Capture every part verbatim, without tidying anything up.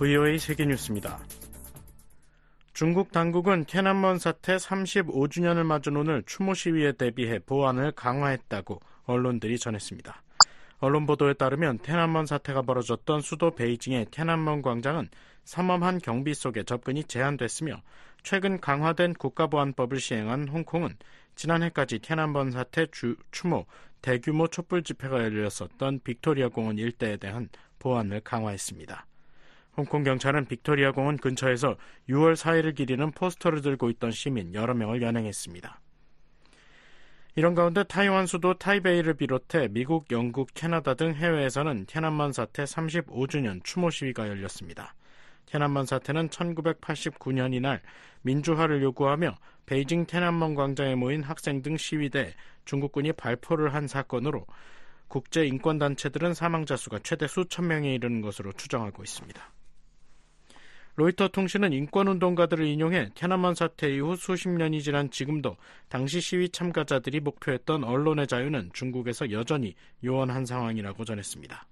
브이오에이 세계뉴스입니다. 중국 당국은天安문 사태 삼십오 주년을 맞은 오늘 추모 시위에 대비해 보안을 강화했다고 언론들이 전했습니다. 언론 보도에 따르면天安문 사태가 벌어졌던 수도 베이징의天安문 광장은 삼엄한 경비 속에 접근이 제한됐으며 최근 강화된 국가보안법을 시행한 홍콩은 지난해까지天安문 사태 주, 추모 대규모 촛불 집회가 열렸었던 빅토리아 공원 일대에 대한 보안을 강화했습니다. 홍콩 경찰은 빅토리아 공원 근처에서 유월 사일을 기리는 포스터를 들고 있던 시민 여러 명을 연행했습니다. 이런 가운데 타이완 수도 타이베이를 비롯해 미국, 영국, 캐나다 등 해외에서는天安문 사태 삼십오 주년 추모 시위가 열렸습니다.天安문 사태는 천구백팔십구 년 이날 민주화를 요구하며 베이징天安문 광장에 모인 학생 등 시위대에 중국군이 발포를 한 사건으로 국제인권단체들은 사망자 수가 최대 수천 명에 이르는 것으로 추정하고 있습니다. 로이터 통신은 인권운동가들을 인용해天安문 사태 이후 수십 년이 지난 지금도 당시 시위 참가자들이 목표했던 언론의 자유는 중국에서 여전히 요원한 상황이라고 전했습니다.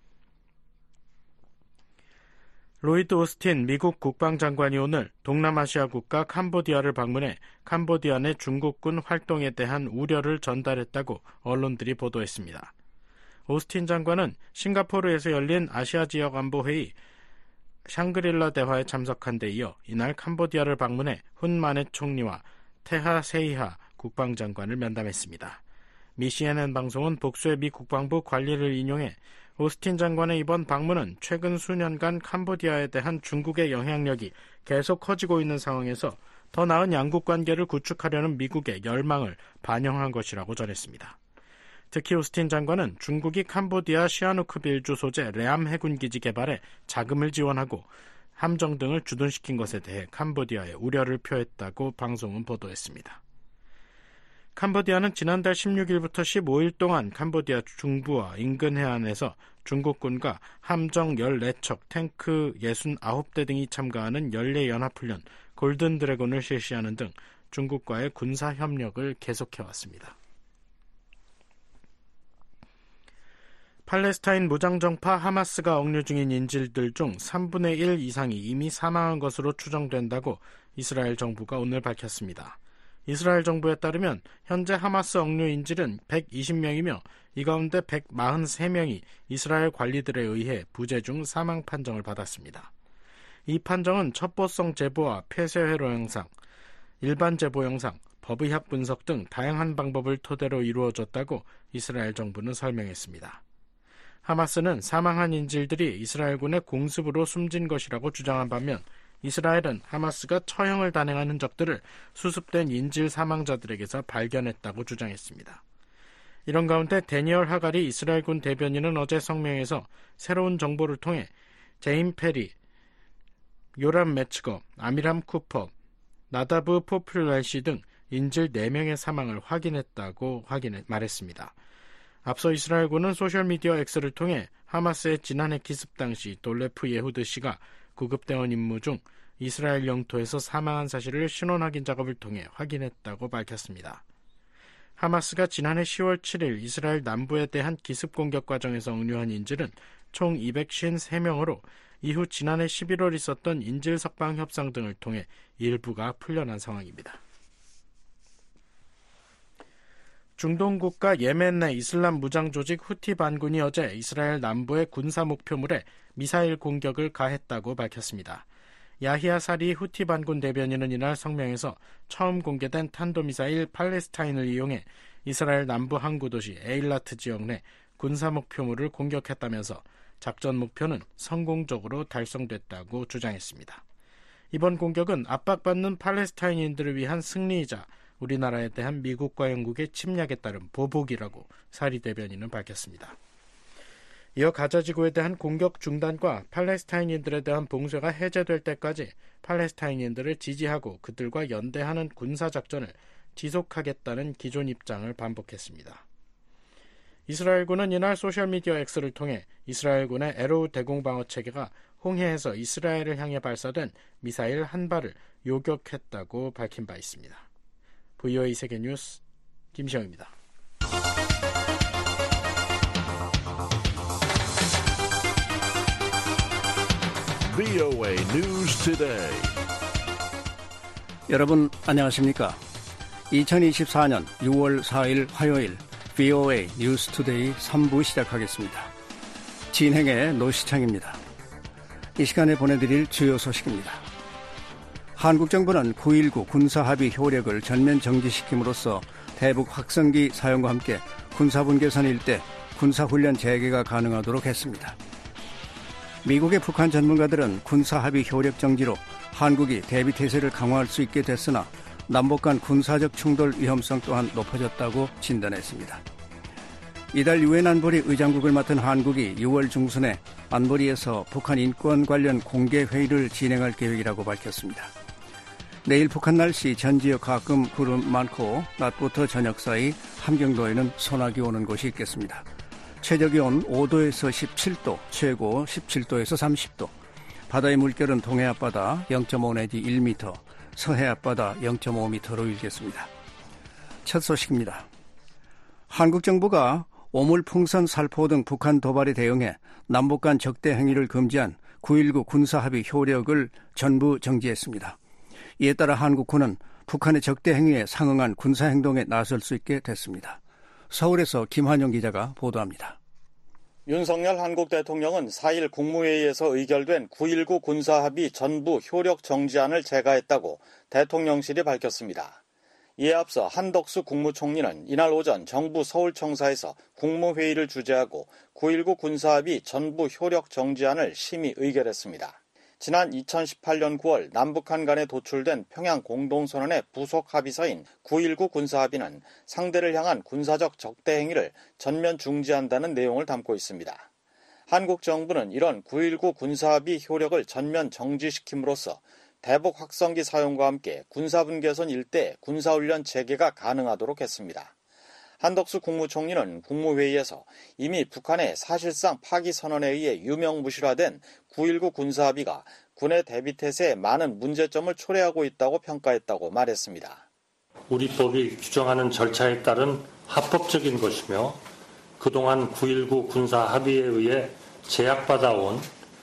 로이드 오스틴 미국 국방장관이 오늘 동남아시아 국가 캄보디아를 방문해 캄보디아 내 중국군 활동에 대한 우려를 전달했다고 언론들이 보도했습니다. 오스틴 장관은 싱가포르에서 열린 아시아 지역 안보회의 샹그릴라 대화에 참석한 데 이어 이날 캄보디아를 방문해 훈마넷 총리와 테하 세이하 국방장관을 면담했습니다. 미 씨엔엔 방송은 복수의 미 국방부 관리를 인용해 오스틴 장관의 이번 방문은 최근 수년간 캄보디아에 대한 중국의 영향력이 계속 커지고 있는 상황에서 더 나은 양국 관계를 구축하려는 미국의 열망을 반영한 것이라고 전했습니다. 특히 오스틴 장관은 중국이 캄보디아 시아누크빌주 소재 레암 해군기지 개발에 자금을 지원하고 함정 등을 주둔시킨 것에 대해 캄보디아에 우려를 표했다고 방송은 보도했습니다. 캄보디아는 지난달 십육일부터 십오일 동안 캄보디아 중부와 인근 해안에서 중국군과 함정 열네 척, 탱크 육십구 대 등이 참가하는 연례 연합훈련 골든 드래곤을 실시하는 등 중국과의 군사 협력을 계속해왔습니다. 팔레스타인 무장정파 하마스가 억류 중인 인질들 중 삼분의 일 이상이 이미 사망한 것으로 추정된다고 이스라엘 정부가 오늘 밝혔습니다. 이스라엘 정부에 따르면 현재 하마스 억류 인질은 백이십 명이며 이 가운데 백사십삼 명이 이스라엘 관리들에 의해 부재 중 사망 판정을 받았습니다. 이 판정은 첩보성 제보와 폐쇄회로 영상, 일반 제보 영상, 법의학 분석 등 다양한 방법을 토대로 이루어졌다고 이스라엘 정부는 설명했습니다. 하마스는 사망한 인질들이 이스라엘군의 공습으로 숨진 것이라고 주장한 반면 이스라엘은 하마스가 처형을 단행한 흔적들을 수습된 인질 사망자들에게서 발견했다고 주장했습니다. 이런 가운데 데니얼 하갈이 이스라엘군 대변인은 어제 성명에서 새로운 정보를 통해 제임 페리, 요람 매츠거, 아미람 쿠퍼, 나다브 포퓰랄시 등 인질 네 명의 사망을 확인했다고 확인해, 말했습니다. 앞서 이스라엘군은 소셜미디어 X를 통해 하마스의 지난해 기습 당시 돌레프 예후드 씨가 구급대원 임무 중 이스라엘 영토에서 사망한 사실을 신원 확인 작업을 통해 확인했다고 밝혔습니다. 하마스가 지난해 시월 칠일 이스라엘 남부에 대한 기습 공격 과정에서 억류한 인질은 총 이백오십삼 명으로 이후 지난해 십일월 있었던 인질 석방 협상 등을 통해 일부가 풀려난 상황입니다. 중동 국가 예멘 내 이슬람 무장 조직 후티 반군이 어제 이스라엘 남부의 군사 목표물에 미사일 공격을 가했다고 밝혔습니다. 야히야 사리 후티 반군 대변인은 이날 성명에서 처음 공개된 탄도미사일 팔레스타인을 이용해 이스라엘 남부 항구 도시 에일라트 지역 내 군사 목표물을 공격했다면서 작전 목표는 성공적으로 달성됐다고 주장했습니다. 이번 공격은 압박받는 팔레스타인인들을 위한 승리이자 우리나라에 대한 미국과 영국의 침략에 따른 보복이라고 사리 대변인은 밝혔습니다. 이어 가자지구에 대한 공격 중단과 팔레스타인인들에 대한 봉쇄가 해제될 때까지 팔레스타인인들을 지지하고 그들과 연대하는 군사작전을 지속하겠다는 기존 입장을 반복했습니다. 이스라엘군은 이날 소셜미디어 X를 통해 이스라엘군의 에로우 대공방어체계가 홍해에서 이스라엘을 향해 발사된 미사일 한 발을 요격했다고 밝힌 바 있습니다. 브이오에이 세계뉴스 김시영입니다. 브이오에이 News Today. 여러분 안녕하십니까? 이천이십사년 유월 사일 화요일 브이오에이 뉴스 투데이 삼 부 시작하겠습니다. 진행의 노시창입니다. 이 시간에 보내드릴 주요 소식입니다. 한국 정부는 구일구 군사합의 효력을 전면 정지시킴으로써 대북 확성기 사용과 함께 군사분계선 일대 군사훈련 재개가 가능하도록 했습니다. 미국의 북한 전문가들은 군사합의 효력 정지로 한국이 대비태세를 강화할 수 있게 됐으나 남북 간 군사적 충돌 위험성 또한 높아졌다고 진단했습니다. 이달 유엔 안보리 의장국을 맡은 한국이 유월 중순에 안보리에서 북한 인권 관련 공개 회의를 진행할 계획이라고 밝혔습니다. 내일 북한 날씨 전 지역 가끔 구름 많고 낮부터 저녁 사이 함경도에는 소나기 오는 곳이 있겠습니다. 최저기온 오도에서 십칠도, 최고 십칠도에서 삼십도, 바다의 물결은 동해 앞바다 영점오 내지 일 미터, 서해 앞바다 영점오 미터로 일겠습니다. 첫 소식입니다. 한국 정부가 오물풍선, 살포 등 북한 도발에 대응해 남북 간 적대 행위를 금지한 구일구 군사합의 효력을 전부 정지했습니다. 이에 따라 한국군은 북한의 적대 행위에 상응한 군사행동에 나설 수 있게 됐습니다. 서울에서 김환영 기자가 보도합니다. 윤석열 한국 대통령은 사일 국무회의에서 의결된 구일구 군사합의 전부 효력 정지안을 제거했다고 대통령실이 밝혔습니다. 이에 앞서 한덕수 국무총리는 이날 오전 정부 서울청사에서 국무회의를 주재하고 구일구 군사합의 전부 효력 정지안을 심의 의결했습니다. 지난 이천십팔년 구월 남북한 간에 도출된 평양 공동선언의 부속 합의서인 구일구 군사합의는 상대를 향한 군사적 적대 행위를 전면 중지한다는 내용을 담고 있습니다. 한국 정부는 이런 구일구 군사합의 효력을 전면 정지시킴으로써 대북 확성기 사용과 함께 군사분계선 일대 군사훈련 재개가 가능하도록 했습니다. 한덕수 국무총리는 국무회의에서 이미 북한의 사실상 파기 선언에 의해 유명무실화된 구일구 군사합의가 군의 대비태세에 많은 문제점을 초래하고 있다고 평가했다고 말했습니다. 우리 법이 규정하는 절차에 따른 합법적인 것이며 그동안 구일구 군사합의에 의해 제약받아온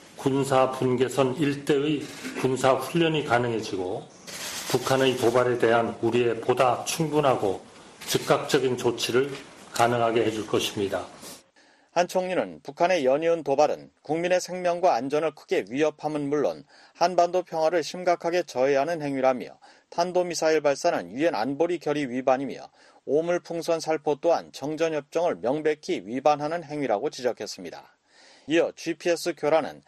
군사분계선 일대의 군사훈련이 가능해지고 북한의 도발에 대한 우리의 보다 충분하고 즉각적인 조치를 가능하게 해줄 것입니다. 한 총리는 북한의 연이은 도발은 국민의 생명과 안전을 크게 위협함은 물론 한반도 평화를 심각하게 저해하는 행위라며 탄도미사일 발사는 유엔 안보리 결의 위반이며 오물풍선 살포 또한 정전협정을 명백히 위반하는 행위라고 지적했습니다. 이어 지피에스 교란은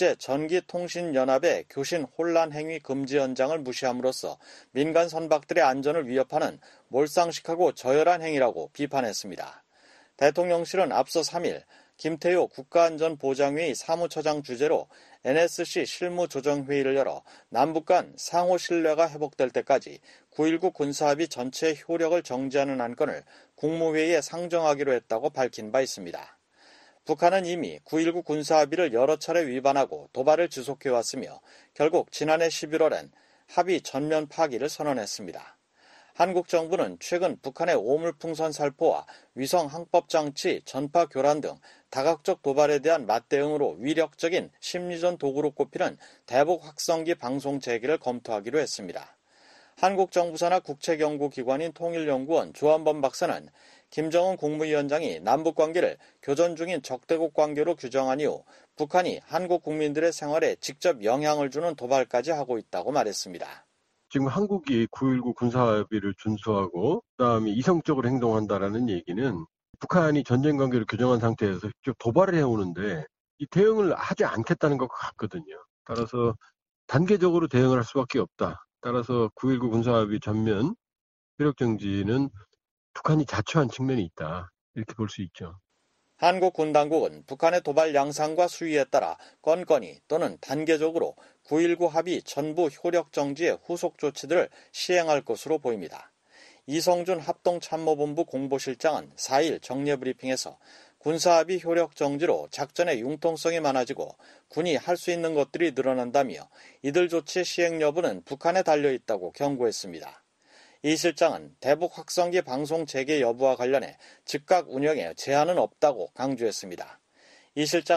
국제전기통신연합의 교신 혼란 행위 금지 현장을 무시함으로써 민간 선박들의 안전을 위협하는 몰상식하고 저열한 행위라고 비판했습니다. 대통령실은 앞서 삼일 김태효 국가안전보장회의 사무처장 주재로 엔에스씨 실무조정회의를 열어 남북 간 상호 신뢰가 회복될 때까지 구일구 군사합의 전체 효력을 정지하는 안건을 국무회의에 상정하기로 했다고 밝힌 바 있습니다. 북한은 이미 구일구 군사합의를 여러 차례 위반하고 도발을 지속해왔으며 결국 지난해 십일월엔 합의 전면 파기를 선언했습니다. 한국 정부는 최근 북한의 오물풍선 살포와 위성 항법장치, 전파 교란 등 다각적 도발에 대한 맞대응으로 위력적인 심리전 도구로 꼽히는 대북 확성기 방송 재개를 검토하기로 했습니다. 한국 정부 산하 국책연구기관인 통일연구원 조한범 박사는 김정은 국무위원장이 남북관계를 교전 중인 적대국 관계로 규정한 이후 북한이 한국 국민들의 생활에 직접 영향을 주는 도발까지 하고 있다고 말했습니다. 지금 한국이 구일구 군사합의를 준수하고 그다음에 이성적으로 행동한다라는 얘기는 북한이 전쟁 관계를 규정한 상태에서 직접 도발을 해오는데 이 대응을 하지 않겠다는 것 같거든요. 따라서 단계적으로 대응을 할 수밖에 없다. 따라서 구일구 군사합의 전면 효력 정지는 북한이 자초한 측면이 있다. 이렇게 볼 수 있죠. 한국 군 당국은 북한의 도발 양상과 수위에 따라 건건히 또는 단계적으로 구일구 합의 전부 효력 정지의 후속 조치들을 시행할 것으로 보입니다. 이성준 합동참모본부 공보실장은 사일 정례브리핑에서 군사합의 효력 정지로 작전의 융통성이 많아지고 군이 할 수 있는 것들이 늘어난다며 이들 조치 시행 여부는 북한에 달려있다고 경고했습니다. 이 실장은 대북 확성기 방송 재개 여부와 관련해 즉각 운영에 제한은 없다고 강조했습니다. 이 실장은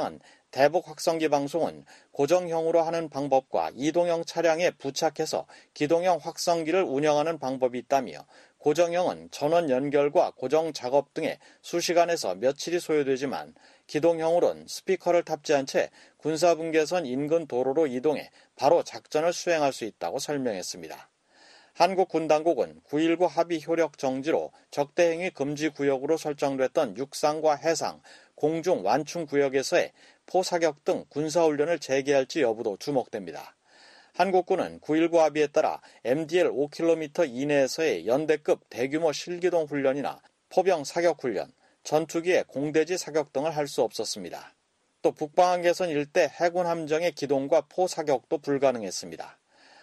대북 확성기 방송은 고정형으로 하는 방법과 이동형 차량에 부착해서 기동형 확성기를 운영하는 방법이 있다며 고정형은 전원 연결과 고정 작업 등에 수시간에서 며칠이 소요되지만 기동형으로는 스피커를 탑재한 채 군사분계선 인근 도로로 이동해 바로 작전을 수행할 수 있다고 설명했습니다. 한국 군당국은 구일구 합의 효력 정지로 적대행위 금지 구역으로 설정됐던 육상과 해상, 공중 완충 구역에서의 포사격 등 군사훈련을 재개할지 여부도 주목됩니다. 한국군은 구일구 합의에 따라 엠디엘 오 킬로미터 이내에서의 연대급 대규모 실기동 훈련이나 포병 사격 훈련, 전투기의 공대지 사격 등을 할 수 없었습니다. 또 북방한계선 일대 해군 함정의 기동과 포 사격도 불가능했습니다.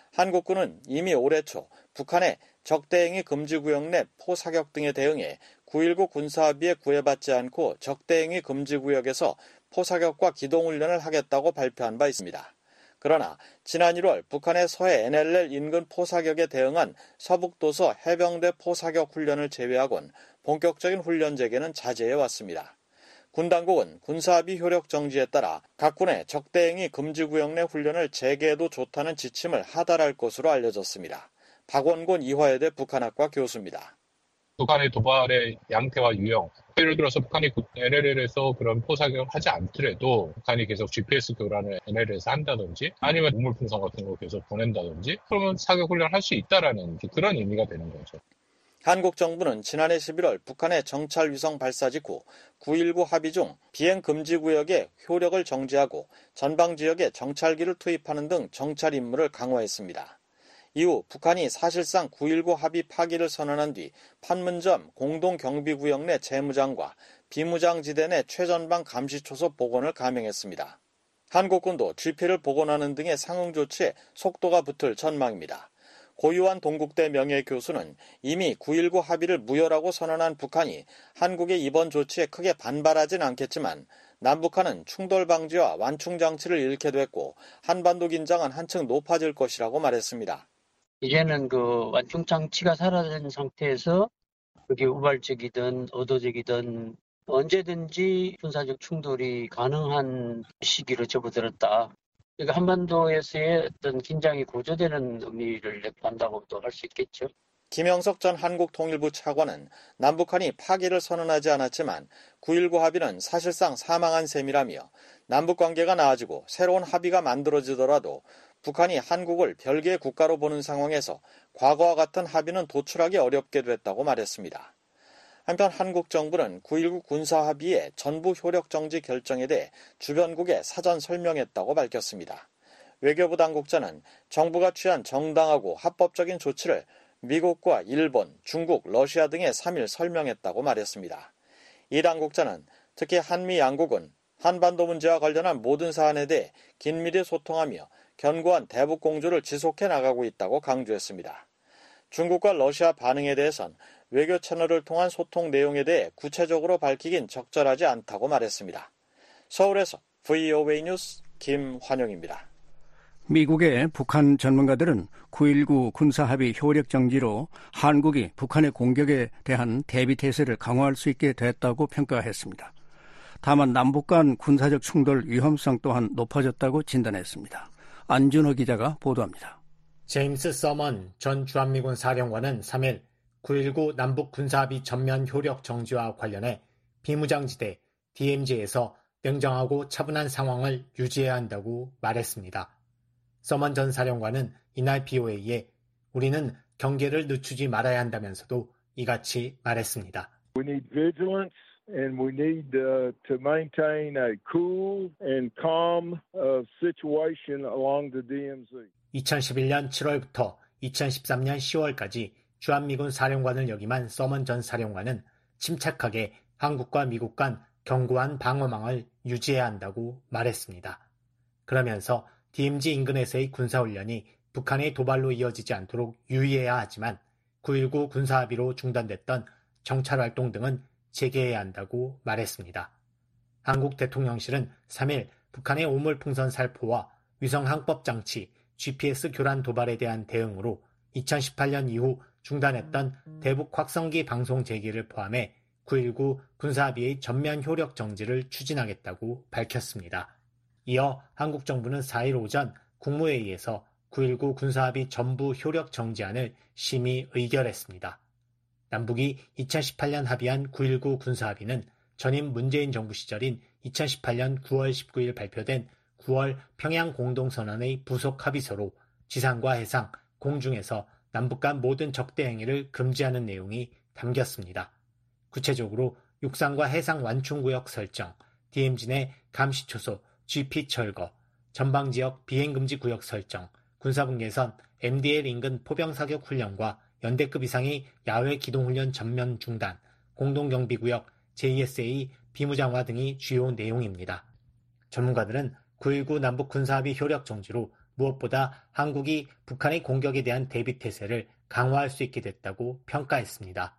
한국군은 이미 올해 초 북한의 적대행위 금지구역 내 포사격 등에 대응해 구일구 군사합의에 구애받지 않고 적대행위 금지구역에서 포사격과 기동훈련을 하겠다고 발표한 바 있습니다. 그러나 지난 일월 북한의 서해 엔엘엘 인근 포사격에 대응한 서북도서 해병대 포사격 훈련을 제외하곤 본격적인 훈련 재개는 자제해왔습니다. 군 당국은 군사합의 효력 정지에 따라 각 군의 적대행위 금지구역 내 훈련을 재개해도 좋다는 지침을 하달할 것으로 알려졌습니다. 박원곤 이화여대 북한학과 교수입니다. 북한의 도발의 양태와 유형, 예를 들어서 북한이 엔엘엘에서 그런 포사격을 하지 않더라도 북한이 계속 지피에스 교란을 엔엘엘에서 한다든지 아니면 우물풍선 같은 거 계속 보낸다든지 그러면 사격 훈련을 할 수 있다라는 그런 의미가 되는 거죠. 한국 정부는 지난해 십일월 북한의 정찰 위성 발사 직후 구일구 합의 중 비행 금지 구역의 효력을 정지하고 전방 지역에 정찰기를 투입하는 등 정찰 임무를 강화했습니다. 이후 북한이 사실상 구일구 합의 파기를 선언한 뒤 판문점 공동경비구역 내 재무장과 비무장지대 내 최전방 감시초소 복원을 감행했습니다. 한국군도 지피를 복원하는 등의 상응 조치에 속도가 붙을 전망입니다. 고유한 동국대 명예교수는 이미 구일구 합의를 무효라고 선언한 북한이 한국의 이번 조치에 크게 반발하진 않겠지만 남북한은 충돌 방지와 완충 장치를 잃게 됐고 한반도 긴장은 한층 높아질 것이라고 말했습니다. 이제는 그 완충 장치가 사라진 상태에서 그게 우발적이든 의도적이든 언제든지 군사적 충돌이 가능한 시기로 접어들었다. 그러니까 한반도에서의 어떤 긴장이 고조되는 의미를 내포한다고도 할 수 있겠죠. 김영석 전 한국통일부 차관은 남북한이 파기를 선언하지 않았지만 구일구 합의는 사실상 사망한 셈이라며 남북관계가 나아지고 새로운 합의가 만들어지더라도 북한이 한국을 별개의 국가로 보는 상황에서 과거와 같은 합의는 도출하기 어렵게 됐다고 말했습니다. 한편 한국 정부는 구일구 군사합의의 전부 효력 정지 결정에 대해 주변국에 사전 설명했다고 밝혔습니다. 외교부 당국자는 정부가 취한 정당하고 합법적인 조치를 미국과 일본, 중국, 러시아 등에 삼 일 설명했다고 말했습니다. 이 당국자는 특히 한미 양국은 한반도 문제와 관련한 모든 사안에 대해 긴밀히 소통하며 견고한 대북 공조를 지속해 나가고 있다고 강조했습니다. 중국과 러시아 반응에 대해선 외교 채널을 통한 소통 내용에 대해 구체적으로 밝히긴 적절하지 않다고 말했습니다. 서울에서 브이오에이 뉴스 김환영입니다. 미국의 북한 전문가들은 구일구 군사합의 효력 정지로 한국이 북한의 공격에 대한 대비태세를 강화할 수 있게 됐다고 평가했습니다. 다만 남북 간 군사적 충돌 위험성 또한 높아졌다고 진단했습니다. 안준호 기자가 보도합니다. 제임스 서먼 전 주한미군 사령관은 삼 일 구일구 남북 군사합의 전면 효력 정지와 관련해 비무장지대 디엠지에서 냉정하고 차분한 상황을 유지해야 한다고 말했습니다. 서먼 전 사령관은 이날 비오에이에 우리는 경계를 늦추지 말아야 한다면서도 이같이 말했습니다. We need vigilance and we need uh, to maintain a cool and calm uh, situation along the 디엠지. 이천십일 년 칠월부터 이천십삼 년 시월까지 주한미군 사령관을 역임한 서먼 전 사령관은 침착하게 한국과 미국 간 견고한 방어망을 유지해야 한다고 말했습니다. 그러면서 디엠지 인근에서의 군사훈련이 북한의 도발로 이어지지 않도록 유의해야 하지만 구일구 군사합의로 중단됐던 정찰활동 등은 재개해야 한다고 말했습니다. 한국 대통령실은 삼 일 북한의 오물풍선 살포와 위성항법장치, 지피에스 교란 도발에 대한 대응으로 이천십팔 년 이후 중단했던 대북 확성기 방송 재개를 포함해 구일구 군사합의의 전면 효력 정지를 추진하겠다고 밝혔습니다. 이어 한국 정부는 사일 오전 국무회의에서 구일구 군사합의 전부 효력 정지안을 심의 의결했습니다. 남북이 이천십팔년 합의한 구일구 군사합의는 전임 문재인 정부 시절인 이천십팔년 구월 십구일 발표된 구월 평양 공동선언의 부속 합의서로 지상과 해상, 공중에서 남북 간 모든 적대 행위를 금지하는 내용이 담겼습니다. 구체적으로 육상과 해상 완충구역 설정, 디엠지 내 감시초소, 지피 철거, 전방지역 비행금지 구역 설정, 군사분계선, 엠디엘 인근 포병사격 훈련과 연대급 이상의 야외 기동훈련 전면 중단, 공동경비구역, 제이에스에이 비무장화 등이 주요 내용입니다. 전문가들은 구일구 남북 군사합의 효력 정지로 무엇보다 한국이 북한의 공격에 대한 대비태세를 강화할 수 있게 됐다고 평가했습니다.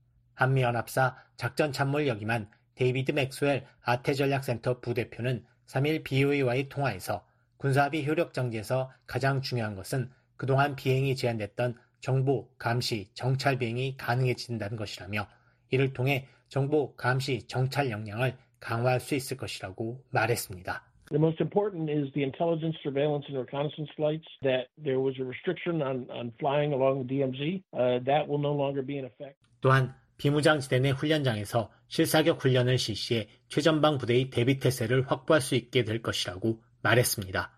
한미연합사 작전참모를 역임한 데이비드 맥스웰 아태전략센터 부대표는 삼일 비오이와의 통화에서 군사합의 효력 정지에서 가장 중요한 것은 그동안 비행이 제한됐던 정보, 감시, 정찰 비행이 가능해진다는 것이라며 이를 통해 정보, 감시, 정찰 역량을 강화할 수 있을 것이라고 말했습니다. The most important is the intelligence, surveillance, and reconnaissance flights. That there was a restriction on, on flying along the 디엠지. Uh, that will no longer be in effect. 또한 비무장지대 내 훈련장에서 실사격 훈련을 실시해 최전방 부대의 대비태세를 확보할 수 있게 될 것이라고 말했습니다.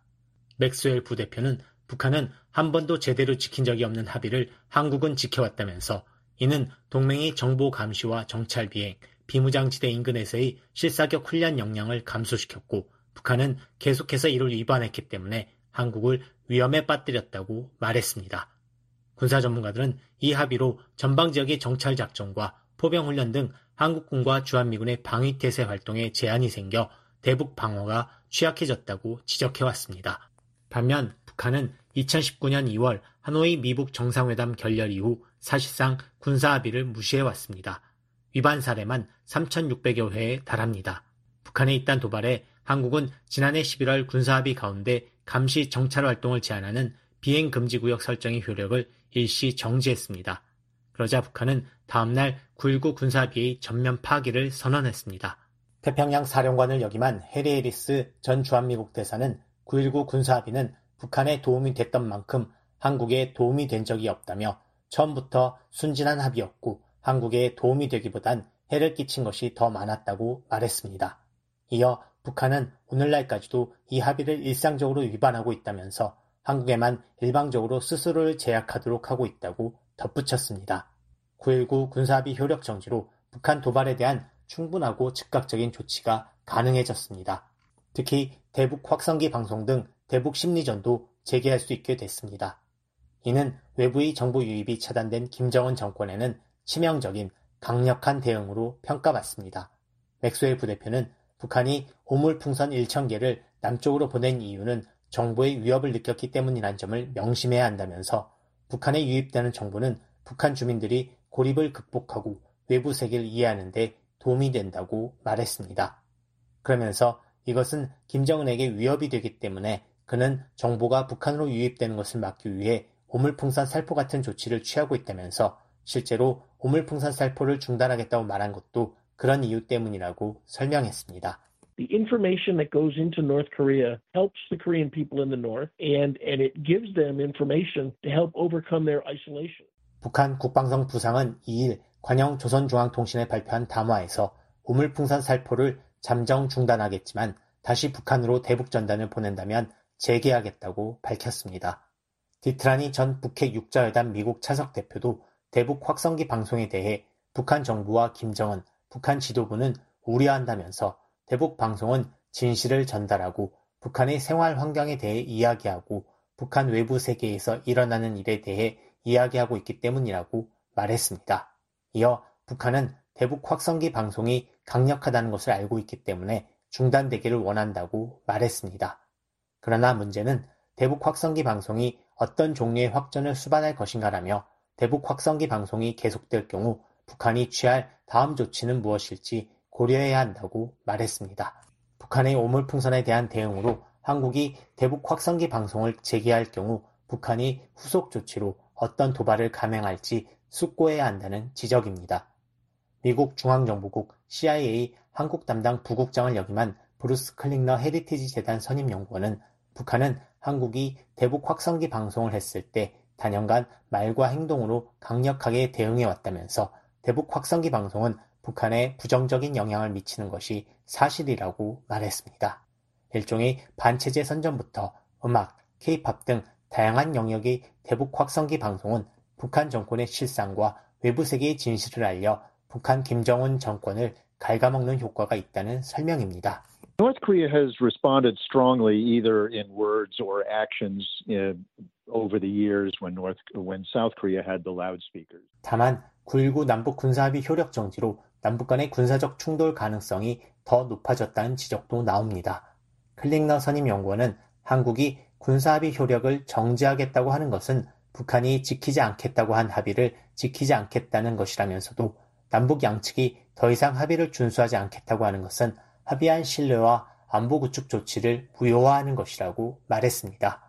맥스웰 부대표는 북한은 한 번도 제대로 지킨 적이 없는 합의를 한국은 지켜왔다면서 이는 동맹의 정보 감시와 정찰 비행, 비무장지대 인근에서의 실사격 훈련 역량을 감소시켰고 북한은 계속해서 이를 위반했기 때문에 한국을 위험에 빠뜨렸다고 말했습니다. 군사 전문가들은 이 합의로 전방지역의 정찰작전과 포병훈련 등 한국군과 주한미군의 방위태세 활동에 제한이 생겨 대북 방어가 취약해졌다고 지적해왔습니다. 반면 북한은 이천십구년 이월 하노이 미북 정상회담 결렬 이후 사실상 군사합의를 무시해왔습니다. 위반 사례만 삼천육백여 회에 달합니다. 북한의 이딴 도발에 한국은 지난해 십일월 군사합의 가운데 감시 정찰 활동을 제한하는 비행금지구역 설정의 효력을 일시 정지했습니다. 그러자 북한은 다음날 구일구 군사합의의 전면 파기를 선언했습니다. 태평양 사령관을 역임한 해리 해리스 전 주한미국 대사는 구일구 군사합의는 북한에 도움이 됐던 만큼 한국에 도움이 된 적이 없다며 처음부터 순진한 합의였고 한국에 도움이 되기보단 해를 끼친 것이 더 많았다고 말했습니다. 이어 북한은 오늘날까지도 이 합의를 일상적으로 위반하고 있다면서 한국에만 일방적으로 스스로를 제약하도록 하고 있다고 덧붙였습니다. 구일구 군사합의 효력 정지로 북한 도발에 대한 충분하고 즉각적인 조치가 가능해졌습니다. 특히 대북 확성기 방송 등 대북 심리전도 재개할 수 있게 됐습니다. 이는 외부의 정보 유입이 차단된 김정은 정권에는 치명적인 강력한 대응으로 평가받습니다. 맥스웰 부대표는 북한이 오물풍선 천 개를 남쪽으로 보낸 이유는 정보의 위협을 느꼈기 때문이란 점을 명심해야 한다면서 북한에 유입되는 정보는 북한 주민들이 고립을 극복하고 외부 세계를 이해하는 데 도움이 된다고 말했습니다. 그러면서 이것은 김정은에게 위협이 되기 때문에 그는 정보가 북한으로 유입되는 것을 막기 위해 오물풍선 살포 같은 조치를 취하고 있다면서 실제로 오물풍선 살포를 중단하겠다고 말한 것도 그런 이유 때문이라고 설명했습니다. The information that goes into North Korea helps the Korean people in the north and, and it gives them information to help overcome their isolation. 북한 국방성 부상은 이일 관영 조선중앙통신에 발표한 담화에서 오물풍선 살포를 잠정 중단하겠지만 다시 북한으로 대북전단을 보낸다면 재개하겠다고 밝혔습니다. 디트라니 전 북핵 육자회담 미국 차석 대표도 대북 확성기 방송에 대해 북한 정부와 김정은, 북한 지도부는 우려한다면서 대북 방송은 진실을 전달하고 북한의 생활 환경에 대해 이야기하고 북한 외부 세계에서 일어나는 일에 대해 이야기하고 있기 때문이라고 말했습니다. 이어 북한은 대북 확성기 방송이 강력하다는 것을 알고 있기 때문에 중단되기를 원한다고 말했습니다. 그러나 문제는 대북 확성기 방송이 어떤 종류의 확전을 수반할 것인가라며 대북 확성기 방송이 계속될 경우 북한이 취할 다음 조치는 무엇일지 고려해야 한다고 말했습니다. 북한의 오물풍선에 대한 대응으로 한국이 대북 확성기 방송을 재개할 경우 북한이 후속 조치로 어떤 도발을 감행할지 숙고해야 한다는 지적입니다. 미국 중앙정보국 씨아이에이 한국 담당 부국장을 역임한 브루스 클링너 헤리티지 재단 선임연구원은 북한은 한국이 대북 확성기 방송을 했을 때 단연간 말과 행동으로 강력하게 대응해왔다면서 대북 확성기 방송은 북한에 부정적인 영향을 미치는 것이 사실이라고 말했습니다. 일종의 반체제 선전부터 음악, 케이팝 등 다양한 영역의 대북 확성기 방송은 북한 정권의 실상과 외부 세계의 진실을 알려 북한 김정은 정권을 갉아먹는 효과가 있다는 설명입니다. North Korea has responded strongly either in words or actions uh, over the years when North when South Korea had the loudspeakers. 다만 구일구 남북 군사합의 효력 정지로 남북 간의 군사적 충돌 가능성이 더 높아졌다는 지적도 나옵니다. 클링너 선임 연구원은 한국이 군사합의 효력을 정지하겠다고 하는 것은 북한이 지키지 않겠다고 한 합의를 지키지 않겠다는 것이라면서도 남북 양측이 더 이상 합의를 준수하지 않겠다고 하는 것은 합의한 신뢰와 안보 구축 조치를 무효화하는 것이라고 말했습니다.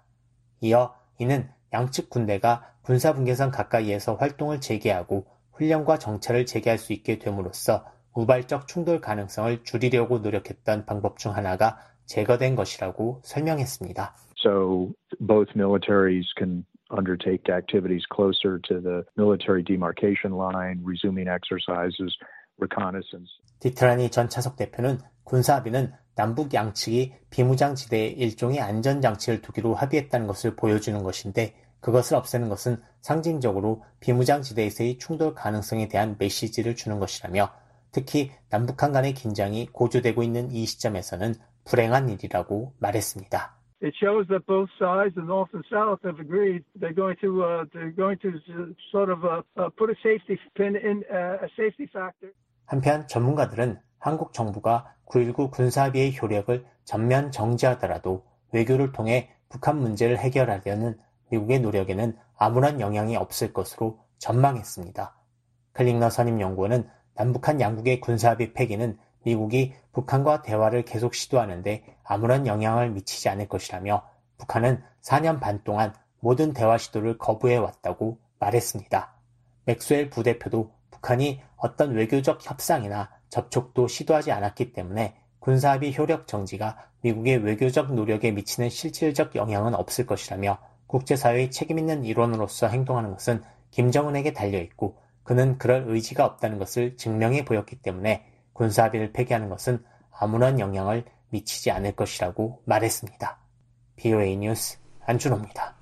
이어 이는 양측 군대가 군사분계선 가까이에서 활동을 재개하고 훈련과 정찰을 재개할 수 있게 됨으로써 우발적 충돌 가능성을 줄이려고 노력했던 방법 중 하나가 제거된 것이라고 설명했습니다. So both militaries can undertake activities closer to the military demarcation line, resuming exercises, reconnaissance. 디트라니 전 차석 대표는 군사합의는 남북 양측이 비무장지대에 일종의 안전장치를 두기로 합의했다는 것을 보여주는 것인데 그것을 없애는 것은 상징적으로 비무장지대에서의 충돌 가능성에 대한 메시지를 주는 것이라며 특히 남북한 간의 긴장이 고조되고 있는 이 시점에서는 불행한 일이라고 말했습니다. It shows that both sides, the North and South, have agreed they're going to uh, they're going to sort of uh, uh, put a safety pin in uh, a safety factor. 한편 전문가들은 한국 정부가 구일구 군사합의의 효력을 전면 정지하더라도 외교를 통해 북한 문제를 해결하려는 미국의 노력에는 아무런 영향이 없을 것으로 전망했습니다. 클링너 선임연구원은 남북한 양국의 군사합의 폐기는 미국이 북한과 대화를 계속 시도하는데 아무런 영향을 미치지 않을 것이라며 북한은 사 년 반 동안 모든 대화 시도를 거부해왔다고 말했습니다. 맥스웰 부대표도 북한이 어떤 외교적 협상이나 접촉도 시도하지 않았기 때문에 군사합의 효력 정지가 미국의 외교적 노력에 미치는 실질적 영향은 없을 것이라며 국제사회의 책임있는 일원으로서 행동하는 것은 김정은에게 달려있고 그는 그럴 의지가 없다는 것을 증명해 보였기 때문에 군사합의를 폐기하는 것은 아무런 영향을 미치지 않을 것이라고 말했습니다. 비오에이 뉴스 안준호입니다.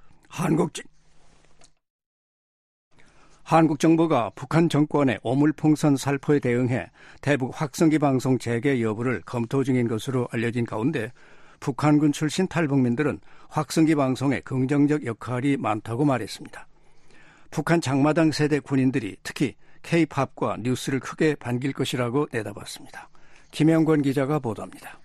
한국, 한국 정부가 북한 정권의 오물풍선 살포에 대응해 대북 확성기 방송 재개 여부를 검토 중인 것으로 알려진 가운데 북한군 출신 탈북민들은 확성기 방송에 긍정적 역할이 많다고 말했습니다. 북한 장마당 세대 군인들이 특히 K-팝과 뉴스를 크게 반길 것이라고 내다봤습니다. 김영권 기자가 보도합니다.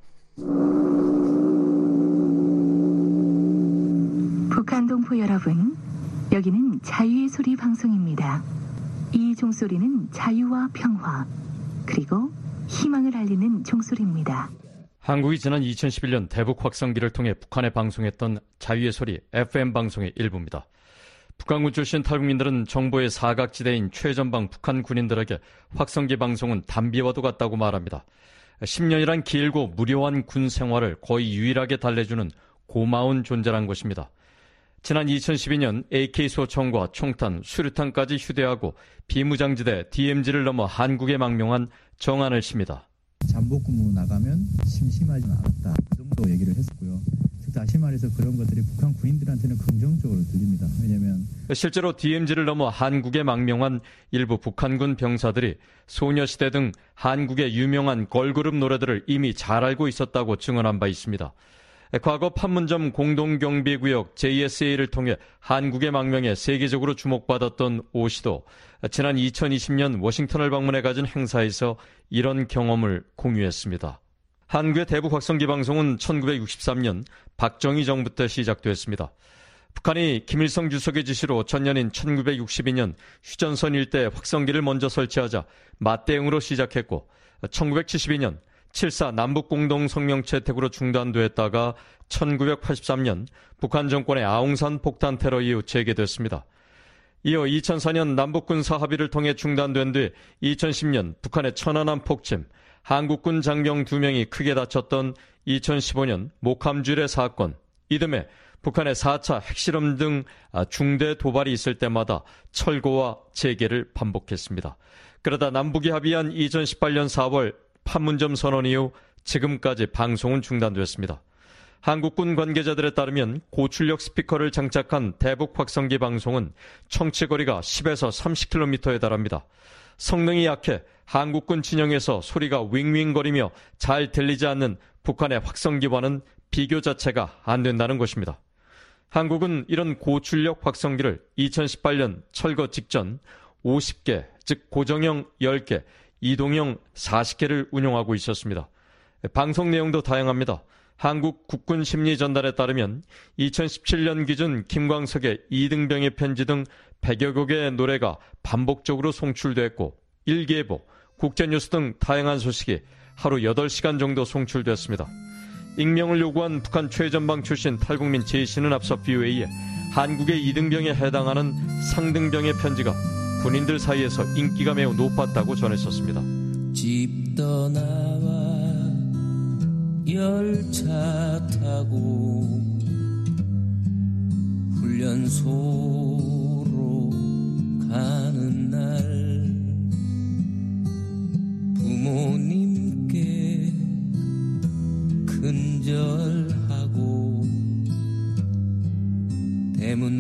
북한 동포 여러분, 여기는 자유의 소리 방송입니다. 이 종소리는 자유와 평화, 그리고 희망을 알리는 종소리입니다. 한국이 지난 이천십일 년 대북 확성기를 통해 북한에 방송했던 자유의 소리 에프엠 방송의 일부입니다. 북한군 출신 탈북민들은 정부의 사각지대인 최전방 북한 군인들에게 확성기 방송은 담비와도 같다고 말합니다. 십 년이란 길고 무료한 군 생활을 거의 유일하게 달래주는 고마운 존재란 것입니다. 지난 이천십이 년 에이케이 소총과 총탄, 수류탄까지 휴대하고 비무장지대 디엠지를 넘어 한국에 망명한 정한을 씨입니다. 잠복근무 나가면 심심하지 않았다. 그 정도 얘기를 했었고요. 즉 다시 말해서 그런 것들이 북한 군인들한테는 긍정적으로 들립니다. 왜냐하면 실제로 디엠지를 넘어 한국에 망명한 일부 북한군 병사들이 소녀시대 등 한국의 유명한 걸그룹 노래들을 이미 잘 알고 있었다고 증언한 바 있습니다. 과거 판문점 공동경비구역 제이에스에이를 통해 한국의 망명에 세계적으로 주목받았던 오 씨도 지난 이천이십 년 워싱턴을 방문해 가진 행사에서 이런 경험을 공유했습니다. 한국의 대북 확성기 방송은 천구백육십삼 년 박정희 정부 때 시작됐습니다. 북한이 김일성 주석의 지시로 전년인 천구백육십이 년 휴전선 일대에 확성기를 먼저 설치하자 맞대응으로 시작했고 천구백칠십이 년 칠사 남북공동성명 채택으로 중단됐다가 천구백팔십삼 년 북한 정권의 아웅산 폭탄 테러 이후 재개됐습니다. 이어 이천사 년 남북군사 합의를 통해 중단된 뒤 이천십 년 북한의 천안함 폭침, 한국군 장병 두 명이 크게 다쳤던 이천십오 년 목함주례 사건, 이듬해 북한의 사 차 핵실험 등 중대 도발이 있을 때마다 철거와 재개를 반복했습니다. 그러다 남북이 합의한 이천십팔 년 사월 판문점 선언 이후 지금까지 방송은 중단됐습니다. 한국군 관계자들에 따르면 고출력 스피커를 장착한 대북 확성기 방송은 청취거리가 십에서 삼십 킬로미터에 달합니다. 성능이 약해 한국군 진영에서 소리가 윙윙거리며 잘 들리지 않는 북한의 확성기와는 비교 자체가 안 된다는 것입니다. 한국은 이런 고출력 확성기를 이천십팔 년 철거 직전 오십 개, 즉 고정형 열 개, 이동형 사십 개를 운용하고 있었습니다. 방송 내용도 다양합니다. 한국 국군 심리전단에 따르면 이천십칠 년 기준 김광석의 이등병의 편지 등 백여 곡의 노래가 반복적으로 송출됐고 일기예보, 국제뉴스 등 다양한 소식이 하루 여덟 시간 정도 송출됐습니다. 익명을 요구한 북한 최전방 출신 탈북민 제 씨는 앞서 비오에이에 한국의 이등병에 해당하는 상등병의 편지가 군인들 사이에서 인기가 매우 높았다고 전했었습니다. 집 떠나와 열차 타고 훈련소로 가는 날 부모님께 근절하고 대문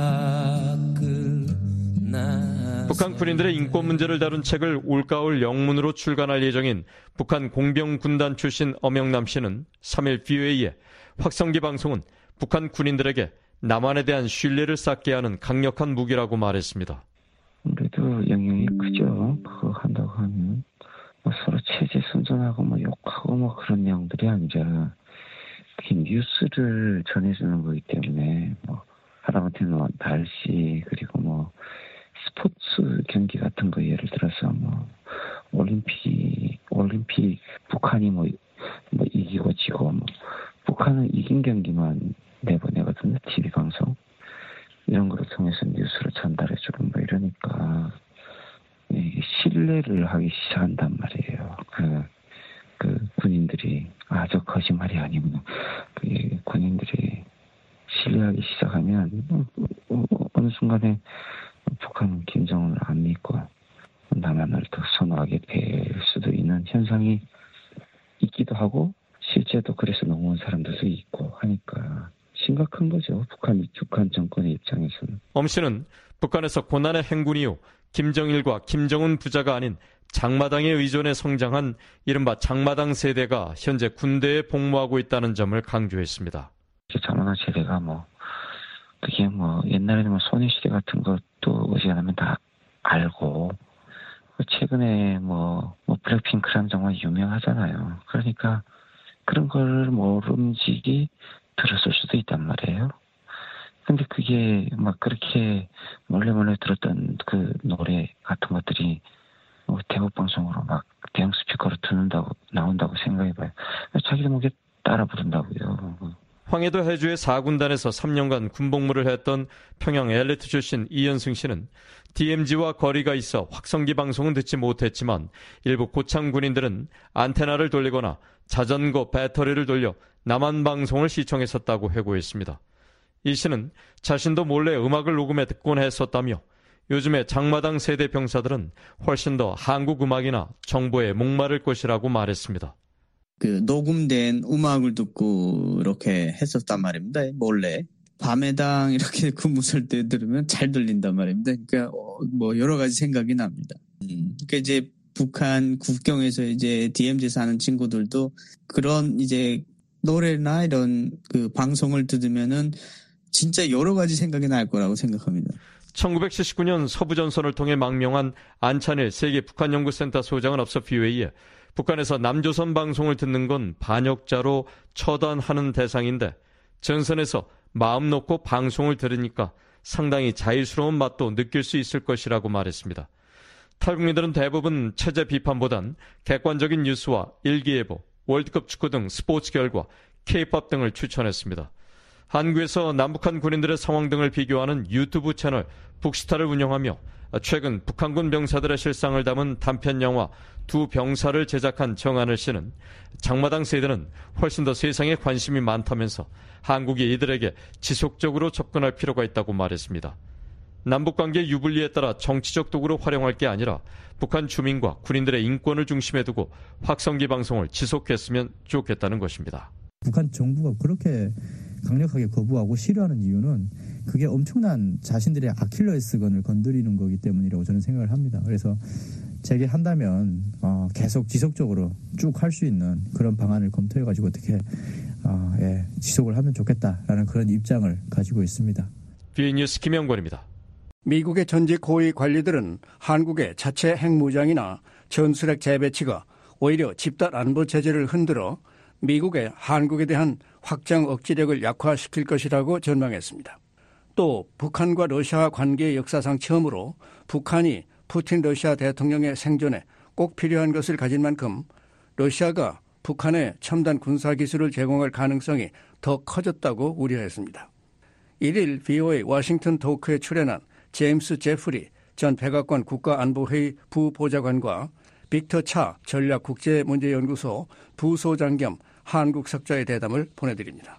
밖을 나 북한 군인들의 인권 문제를 다룬 책을 올가을 영문으로 출간할 예정인 북한 공병군단 출신 엄영남 씨는 삼 일 비오에이에 확성기 방송은 북한 군인들에게 남한에 대한 신뢰를 쌓게 하는 강력한 무기라고 말했습니다. 그래도 영향이 크죠. 그거 한다고 하면 뭐 서로 체제 선전하고 뭐 욕하고 뭐 그런 내용들이 아니라 그게 뉴스를 전해주는 거기 때문에 뭐 하다못해는 뭐 날씨 그리고 뭐 스포츠 경기 같은 거 예를 들어서 뭐 올림픽 올림픽 북한이 뭐, 뭐 이기고 지고 뭐 북한은 이긴 경기만 내보내거든요. 티비 방송 이런 거를 통해서 뉴스를 전달해주고 뭐 이러니까 이게 신뢰를 하기 시작한단 말이에요. 그, 그 군인들이 아 저 거짓말이 아니구나. 그 군인들이 신뢰하기 시작하면 어, 어느 순간에 북한은 김정은을 안 믿고 남한을 더 선호하게 될 수도 있는 현상이 있기도 하고 실제도 그래서 넘어온 사람들도 있고 하니까 심각한 거죠. 북한, 북한 정권의 입장에서는. 엄 씨는 북한에서 고난의 행군 이후 김정일과 김정은 부자가 아닌 장마당에 의존해 성장한 이른바 장마당 세대가 현재 군대에 복무하고 있다는 점을 강조했습니다. 장마당 세대가 뭐 그게 뭐 옛날에는 뭐 소녀시대 같은 것도 어지간하면 다 알고 최근에 뭐, 뭐 블랙핑크란 정말 유명하잖아요. 그러니까 그런 걸 모름지기 들었을 수도 있단 말이에요. 근데 그게 막 그렇게 몰래 몰래 들었던 그 노래 같은 것들이 뭐 대북 방송으로 막 대형 스피커로 듣는다고 나온다고 생각해봐요. 자기도 모르게 따라 부른다고요. 황해도 해주의 사 군단에서 삼 년간 군복무를 했던 평양 엘리트 출신 이현승 씨는 디엠지와 거리가 있어 확성기 방송은 듣지 못했지만 일부 고참 군인들은 안테나를 돌리거나 자전거 배터리를 돌려 남한 방송을 시청했었다고 회고했습니다. 이 씨는 자신도 몰래 음악을 녹음해 듣곤 했었다며 요즘에 장마당 세대 병사들은 훨씬 더 한국 음악이나 정보에 목마를 것이라고 말했습니다. 그 녹음된 음악을 듣고 이렇게 했었단 말입니다. 몰래. 밤에당 이렇게 근무설 때 들으면 잘 들린단 말입니다. 그러니까 뭐 여러 가지 생각이 납니다. 음. 그러니까 이제 북한 국경에서 이제 디엠지 사는 친구들도 그런 이제 노래나 이런 그 방송을 들으면은 진짜 여러 가지 생각이 날 거라고 생각합니다. 천구백칠십구 년 서부전선을 통해 망명한 안찬일 세계 북한연구센터 소장은 앞서 비오에이에 북한에서 남조선 방송을 듣는 건 반역자로 처단하는 대상인데 전선에서 마음 놓고 방송을 들으니까 상당히 자유스러운 맛도 느낄 수 있을 것이라고 말했습니다. 탈북민들은 대부분 체제 비판보단 객관적인 뉴스와 일기예보, 월드컵 축구 등 스포츠 결과, K-팝 등을 추천했습니다. 한국에서 남북한 군인들의 상황 등을 비교하는 유튜브 채널 북스타를 운영하며 최근 북한군 병사들의 실상을 담은 단편 영화 두 병사를 제작한 정한을 씨는 장마당 세대는 훨씬 더 세상에 관심이 많다면서 한국이 이들에게 지속적으로 접근할 필요가 있다고 말했습니다. 남북관계 유불리에 따라 정치적 도구로 활용할 게 아니라 북한 주민과 군인들의 인권을 중심에 두고 확성기 방송을 지속했으면 좋겠다는 것입니다. 북한 정부가 그렇게 강력하게 거부하고 싫어하는 이유는 그게 엄청난 자신들의 아킬레스건을 건드리는 거기 때문이라고 저는 생각을 합니다. 그래서 재개한다면 어, 계속 지속적으로 쭉 할 수 있는 그런 방안을 검토해가지고 어떻게 어, 예, 지속을 하면 좋겠다라는 그런 입장을 가지고 있습니다. 비엔뉴스 김영권입니다. 미국의 전직 고위 관리들은 한국의 자체 핵무장이나 전술핵 재배치가 오히려 집단 안보 체제를 흔들어 미국의 한국에 대한 확장 억지력을 약화시킬 것이라고 전망했습니다. 또 북한과 러시아 관계 역사상 처음으로 북한이 푸틴 러시아 대통령의 생존에 꼭 필요한 것을 가진 만큼 러시아가 북한에 첨단 군사기술을 제공할 가능성이 더 커졌다고 우려했습니다. 일일 브이오에이 워싱턴 토크에 출연한 제임스 제프리 전 백악관 국가안보회의 부보좌관과 빅터 차 전략국제문제연구소 부소장 겸 한국 석좌의 대담을 보내드립니다.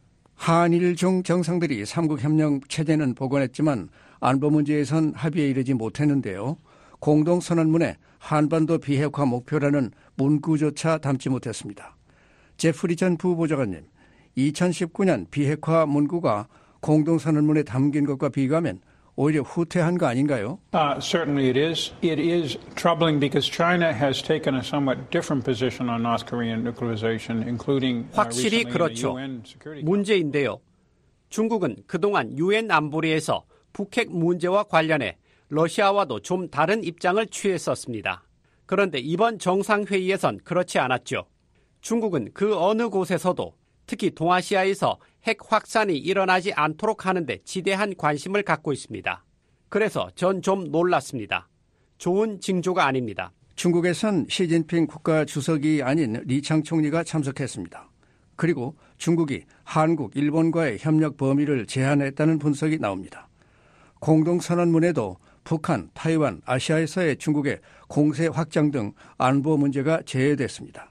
한일 중 정상들이 삼국협력 체제는 복원했지만 안보 문제에선 합의에 이르지 못했는데요. 공동선언문에 한반도 비핵화 목표라는 문구조차 담지 못했습니다. 제프리 전 부보좌관님, 이천십구 년 비핵화 문구가 공동선언문에 담긴 것과 비교하면 오히려 후퇴한 거 아닌가요? Uh, certainly it is. It is troubling because China has taken a somewhat different position on North Korean nuclearization, including uh, 확실히 그렇죠. 문제인데요. 중국은 그동안 유엔 안보리에서 북핵 문제와 관련해 러시아와도 좀 다른 입장을 취했었습니다. 그런데 이번 정상회의에선 그렇지 않았죠. 중국은 그 어느 곳에서도 특히 동아시아에서 핵 확산이 일어나지 않도록 하는데 지대한 관심을 갖고 있습니다. 그래서 전 좀 놀랐습니다. 좋은 징조가 아닙니다. 중국에선 시진핑 국가주석이 아닌 리창 총리가 참석했습니다. 그리고 중국이 한국, 일본과의 협력 범위를 제한했다는 분석이 나옵니다. 공동선언문에도 북한, 타이완, 아시아에서의 중국의 공세 확장 등 안보 문제가 제외됐습니다.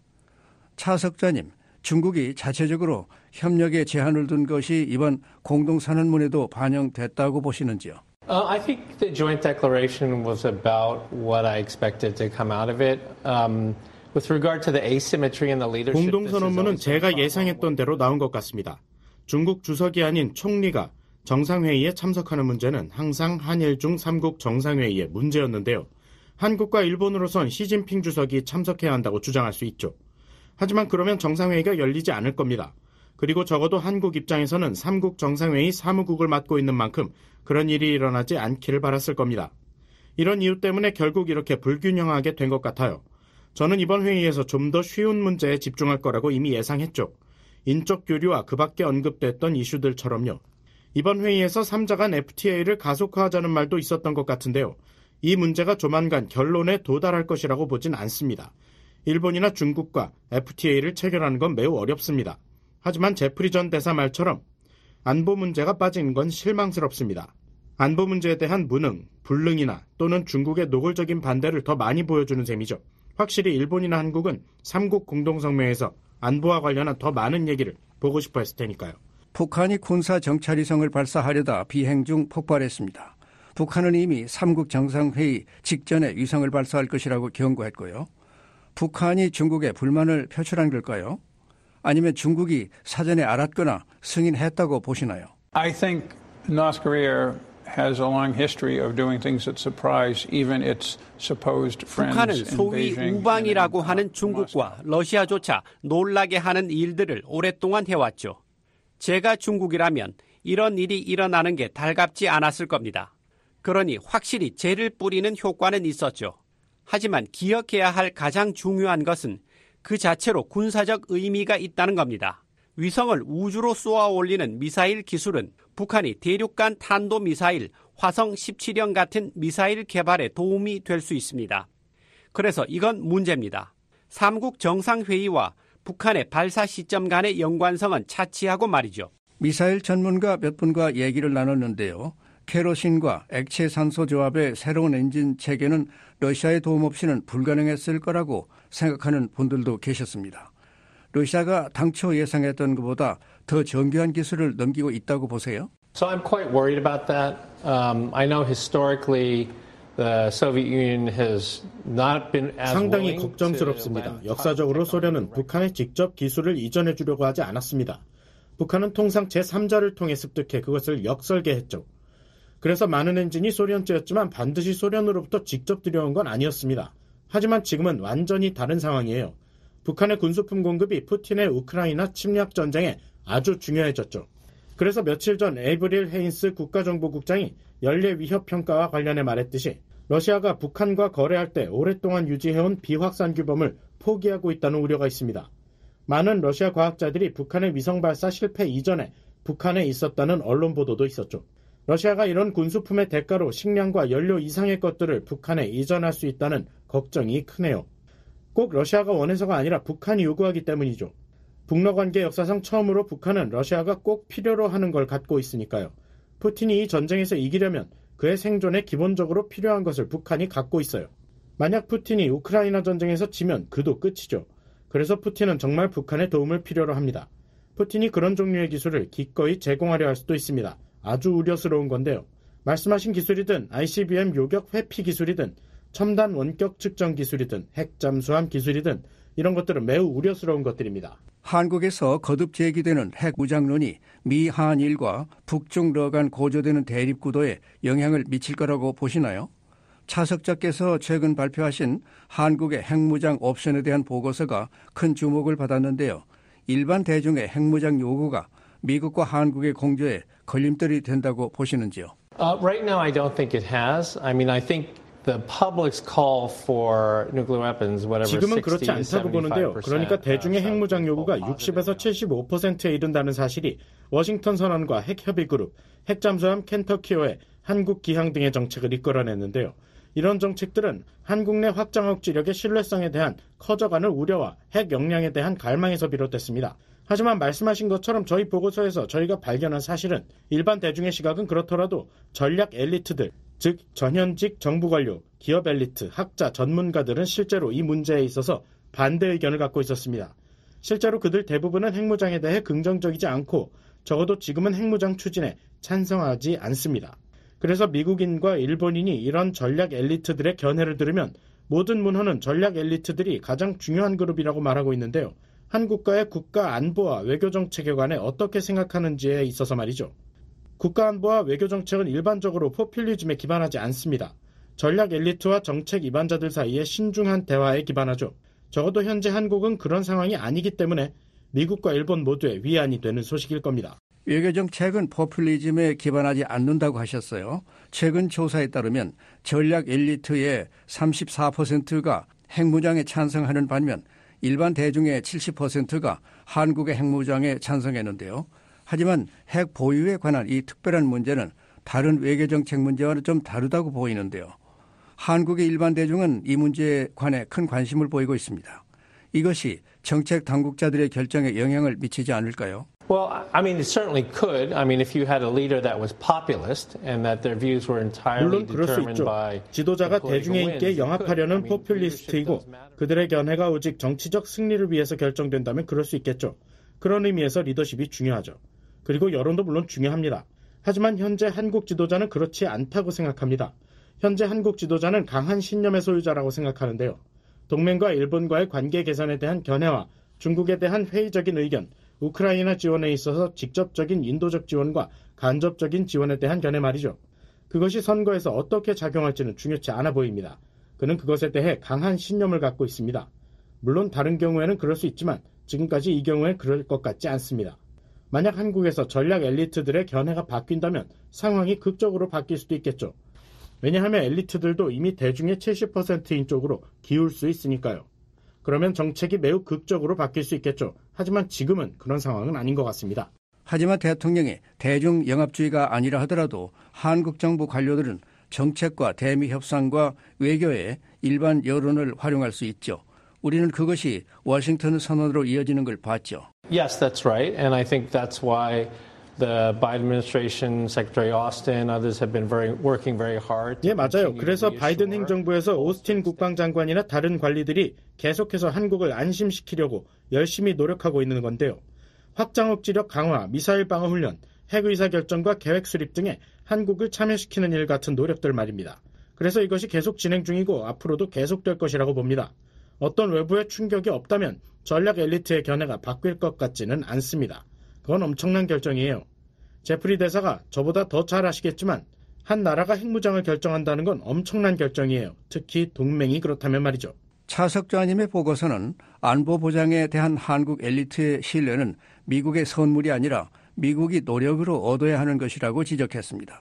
차 석좌님, 중국이 자체적으로 협력에 제한을 둔 것이 이번 공동선언문에도 반영됐다고 보시는지요? Uh, I think the joint declaration was about what I expected to come out of it. Um, with regard to the asymmetry in the leadership, 공동선언문은 제가 예상했던 대로 나온 것 같습니다. 중국 주석이 아닌 총리가 정상회의에 참석하는 문제는 항상 한일 중 삼국 정상회의의 문제였는데요. 한국과 일본으로선 시진핑 주석이 참석해야 한다고 주장할 수 있죠. 하지만 그러면 정상회의가 열리지 않을 겁니다. 그리고 적어도 한국 입장에서는 삼국 정상회의 사무국을 맡고 있는 만큼 그런 일이 일어나지 않기를 바랐을 겁니다. 이런 이유 때문에 결국 이렇게 불균형하게 된 것 같아요. 저는 이번 회의에서 좀 더 쉬운 문제에 집중할 거라고 이미 예상했죠. 인적 교류와 그 밖에 언급됐던 이슈들처럼요. 이번 회의에서 삼자 간 에프티에이를 가속화하자는 말도 있었던 것 같은데요. 이 문제가 조만간 결론에 도달할 것이라고 보진 않습니다. 일본이나 중국과 에프티에이를 체결하는 건 매우 어렵습니다. 하지만 제프리 전 대사 말처럼 안보 문제가 빠진 건 실망스럽습니다. 안보 문제에 대한 무능, 불능이나 또는 중국의 노골적인 반대를 더 많이 보여주는 셈이죠. 확실히 일본이나 한국은 삼국 공동성명에서 안보와 관련한 더 많은 얘기를 보고 싶어 했을 테니까요. 북한이 군사 정찰위성을 발사하려다 비행 중 폭발했습니다. 북한은 이미 삼국 정상회의 직전에 위성을 발사할 것이라고 경고했고요. 북한이 중국에 불만을 표출한 걸까요? 아니면 중국이 사전에 알았거나 승인했다고 보시나요? I think North Korea has a long history of doing things that surprise even its supposed friends 북한은 in 소위 Beijing. 우방이라고 하는 중국과 러시아조차 놀라게 하는 일들을 오랫동안 해왔죠. 제가 중국이라면 이런 일이 일어나는 게 달갑지 않았을 겁니다. 그러니 확실히 재를 뿌리는 효과는 있었죠. 하지만 기억해야 할 가장 중요한 것은 그 자체로 군사적 의미가 있다는 겁니다. 위성을 우주로 쏘아 올리는 미사일 기술은 북한이 대륙간 탄도미사일 화성 십칠 형 같은 미사일 개발에 도움이 될 수 있습니다. 그래서 이건 문제입니다. 삼국 정상회의와 북한의 발사 시점 간의 연관성은 차치하고 말이죠. 미사일 전문가 몇 분과 얘기를 나눴는데요. 케로신과 액체 산소 조합의 새로운 엔진 체계는 러시아의 도움 없이는 불가능했을 거라고 생각하는 분들도 계셨습니다. 러시아가 당초 예상했던 것보다 더 정교한 기술을 넘기고 있다고 보세요? So I'm quite worried about that. Um, I know historically the Soviet Union has not been as 상당히 걱정스럽습니다. 역사적으로 소련은 북한에 직접 기술을 이전해 주려고 하지 않았습니다. 북한은 통상 제삼자를 통해 습득해 그것을 역설계했죠. 그래서 많은 엔진이 소련제였지만 반드시 소련으로부터 직접 들여온 건 아니었습니다. 하지만 지금은 완전히 다른 상황이에요. 북한의 군수품 공급이 푸틴의 우크라이나 침략 전쟁에 아주 중요해졌죠. 그래서 며칠 전 에이브릴 헤인스 국가정보국장이 연례 위협 평가와 관련해 말했듯이 러시아가 북한과 거래할 때 오랫동안 유지해온 비확산 규범을 포기하고 있다는 우려가 있습니다. 많은 러시아 과학자들이 북한의 위성 발사 실패 이전에 북한에 있었다는 언론 보도도 있었죠. 러시아가 이런 군수품의 대가로 식량과 연료 이상의 것들을 북한에 이전할 수 있다는 걱정이 크네요. 꼭 러시아가 원해서가 아니라 북한이 요구하기 때문이죠. 북러 관계 역사상 처음으로 북한은 러시아가 꼭 필요로 하는 걸 갖고 있으니까요. 푸틴이 이 전쟁에서 이기려면 그의 생존에 기본적으로 필요한 것을 북한이 갖고 있어요. 만약 푸틴이 우크라이나 전쟁에서 지면 그도 끝이죠. 그래서 푸틴은 정말 북한의 도움을 필요로 합니다. 푸틴이 그런 종류의 기술을 기꺼이 제공하려 할 수도 있습니다. 아주 우려스러운 건데요. 말씀하신 기술이든 아이씨비엠 요격 회피 기술이든 첨단 원격 측정 기술이든 핵 잠수함 기술이든 이런 것들은 매우 우려스러운 것들입니다. 한국에서 거듭 제기되는 핵 무장론이 미 한일과 북중러 간 고조되는 대립 구도에 영향을 미칠 거라고 보시나요? 차석자께서 최근 발표하신 한국의 핵무장 옵션에 대한 보고서가 큰 주목을 받았는데요. 일반 대중의 핵무장 요구가 미국과 한국의 공조에 걸림돌이 된다고 보시는지요? Uh, right now, I don't think it has. I mean, I think the public's call for nuclear weapons, whatever, 지금은 그렇지 않다고 보는데요. 그러니까 대중의 핵무장 요구가 육십에서 칠십오 퍼센트에 이른다는 사실이 워싱턴 선언과 핵협의그룹, 핵잠수함 켄터키호의 한국 기항 등의 정책을 이끌어냈는데요. 이런 정책들은 한국 내 확장 억지력의 신뢰성에 대한 커져가는 우려와 핵 역량에 대한 갈망에서 비롯됐습니다. 하지만 말씀하신 것처럼 저희 보고서에서 저희가 발견한 사실은 일반 대중의 시각은 그렇더라도 전략 엘리트들, 즉 전현직 정부 관료, 기업 엘리트, 학자, 전문가들은 실제로 이 문제에 있어서 반대 의견을 갖고 있었습니다. 실제로 그들 대부분은 핵무장에 대해 긍정적이지 않고 적어도 지금은 핵무장 추진에 찬성하지 않습니다. 그래서 미국인과 일본인이 이런 전략 엘리트들의 견해를 들으면 모든 문헌은 전략 엘리트들이 가장 중요한 그룹이라고 말하고 있는데요. 한 국가의 국가 안보와 외교 정책에 관해 어떻게 생각하는지에 있어서 말이죠. 국가 안보와 외교 정책은 일반적으로 포퓰리즘에 기반하지 않습니다. 전략 엘리트와 정책 입안자들 사이의 신중한 대화에 기반하죠. 적어도 현재 한국은 그런 상황이 아니기 때문에 미국과 일본 모두의 위안이 되는 소식일 겁니다. 외교 정책은 포퓰리즘에 기반하지 않는다고 하셨어요. 최근 조사에 따르면 전략 엘리트의 삼십사 퍼센트가 핵무장에 찬성하는 반면 일반 대중의 칠십 퍼센트가 한국의 핵무장에 찬성했는데요. 하지만 핵 보유에 관한 이 특별한 문제는 다른 외교정책 문제와는 좀 다르다고 보이는데요. 한국의 일반 대중은 이 문제에 관해 큰 관심을 보이고 있습니다. 이것이 정책 당국자들의 결정에 영향을 미치지 않을까요? Well, I mean, it certainly could. I mean, if you had a leader that was populist and that their views were entirely 물론 그럴 수 determined 있죠. by 지도자가 대중의 인기에 영합하려는 포퓰리스트이고 그들의 견해가 오직 정치적 승리를 위해서 결정된다면 그럴 수 있겠죠. 그런 의미에서 리더십이 중요하죠. 그리고 여론도 물론 중요합니다. 하지만 현재 한국 지도자는 그렇지 않다고 생각합니다. 현재 한국 지도자는 강한 신념의 소유자라고 생각하는데요. 동맹과 일본과의 관계 개선에 대한 견해와 중국에 대한 회의적인 의견, 우크라이나 지원에 있어서 직접적인 인도적 지원과 간접적인 지원에 대한 견해 말이죠. 그것이 선거에서 어떻게 작용할지는 중요치 않아 보입니다. 그는 그것에 대해 강한 신념을 갖고 있습니다. 물론 다른 경우에는 그럴 수 있지만 지금까지 이 경우에 그럴 것 같지 않습니다. 만약 한국에서 전략 엘리트들의 견해가 바뀐다면 상황이 극적으로 바뀔 수도 있겠죠. 왜냐하면 엘리트들도 이미 대중의 칠십 퍼센트인 쪽으로 기울 수 있으니까요. 그러면 정책이 매우 극적으로 바뀔 수 있겠죠. 하지만 지금은 그런 상황은 아닌 것 같습니다. 하지만 대통령이 대중 영합주의가 아니라 하더라도 한국 정부 관료들은 정책과 대미 협상과 외교에 일반 여론을 활용할 수 있죠. 우리는 그것이 워싱턴 선언으로 이어지는 걸 봤죠. Yes, that's right. And I think that's why The Biden administration, Secretary Austin, others have been very, working very hard. 예, 맞아요. 그래서 바이든 행정부에서 오스틴 국방장관이나 다른 관리들이 계속해서 한국을 안심시키려고 열심히 노력하고 있는 건데요. 확장 억지력 강화, 미사일 방어 훈련, 핵 의사결정과 계획 수립 등에 한국을 참여시키는 일 같은 노력들 말입니다. 그래서 이것이 계속 진행 중이고 앞으로도 계속될 것이라고 봅니다. 어떤 외부의 충격이 없다면 전략 엘리트의 견해가 바뀔 것 같지는 않습니다. 그건 엄청난 결정이에요. 제프리 대사가 저보다 더 잘 아시겠지만 한 나라가 핵무장을 결정한다는 건 엄청난 결정이에요. 특히 동맹이 그렇다면 말이죠. 차석좌님의 보고서는 안보 보장에 대한 한국 엘리트의 신뢰는 미국의 선물이 아니라 미국이 노력으로 얻어야 하는 것이라고 지적했습니다.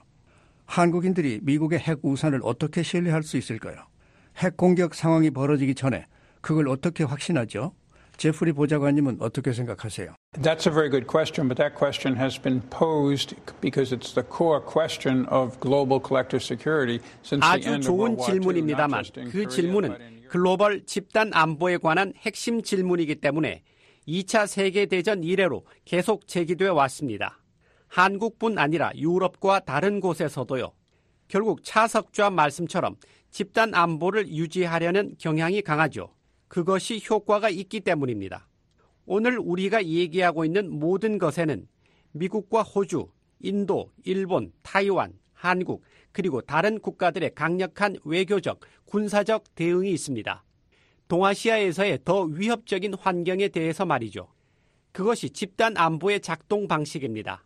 한국인들이 미국의 핵 우산을 어떻게 신뢰할 수 있을까요? 핵 공격 상황이 벌어지기 전에 그걸 어떻게 확신하죠? 제프리 보좌관님은 어떻게 생각하세요? That's a very good question, but that question has been posed because it's the core question of global collective security since the 아주 end of World 좋은 War Two. 질문입니다만 그 질문은 글로벌 집단 안보에 관한 핵심 질문이기 때문에 이 차 세계대전 이래로 계속 제기되어 왔습니다. 한국뿐 아니라 유럽과 다른 곳에서도요. 결국 차석좌 말씀처럼 집단 안보를 유지하려는 경향이 강하죠. 그것이 효과가 있기 때문입니다. 오늘 우리가 얘기하고 있는 모든 것에는 미국과 호주, 인도, 일본, 타이완, 한국, 그리고 다른 국가들의 강력한 외교적, 군사적 대응이 있습니다. 동아시아에서의 더 위협적인 환경에 대해서 말이죠. 그것이 집단 안보의 작동 방식입니다.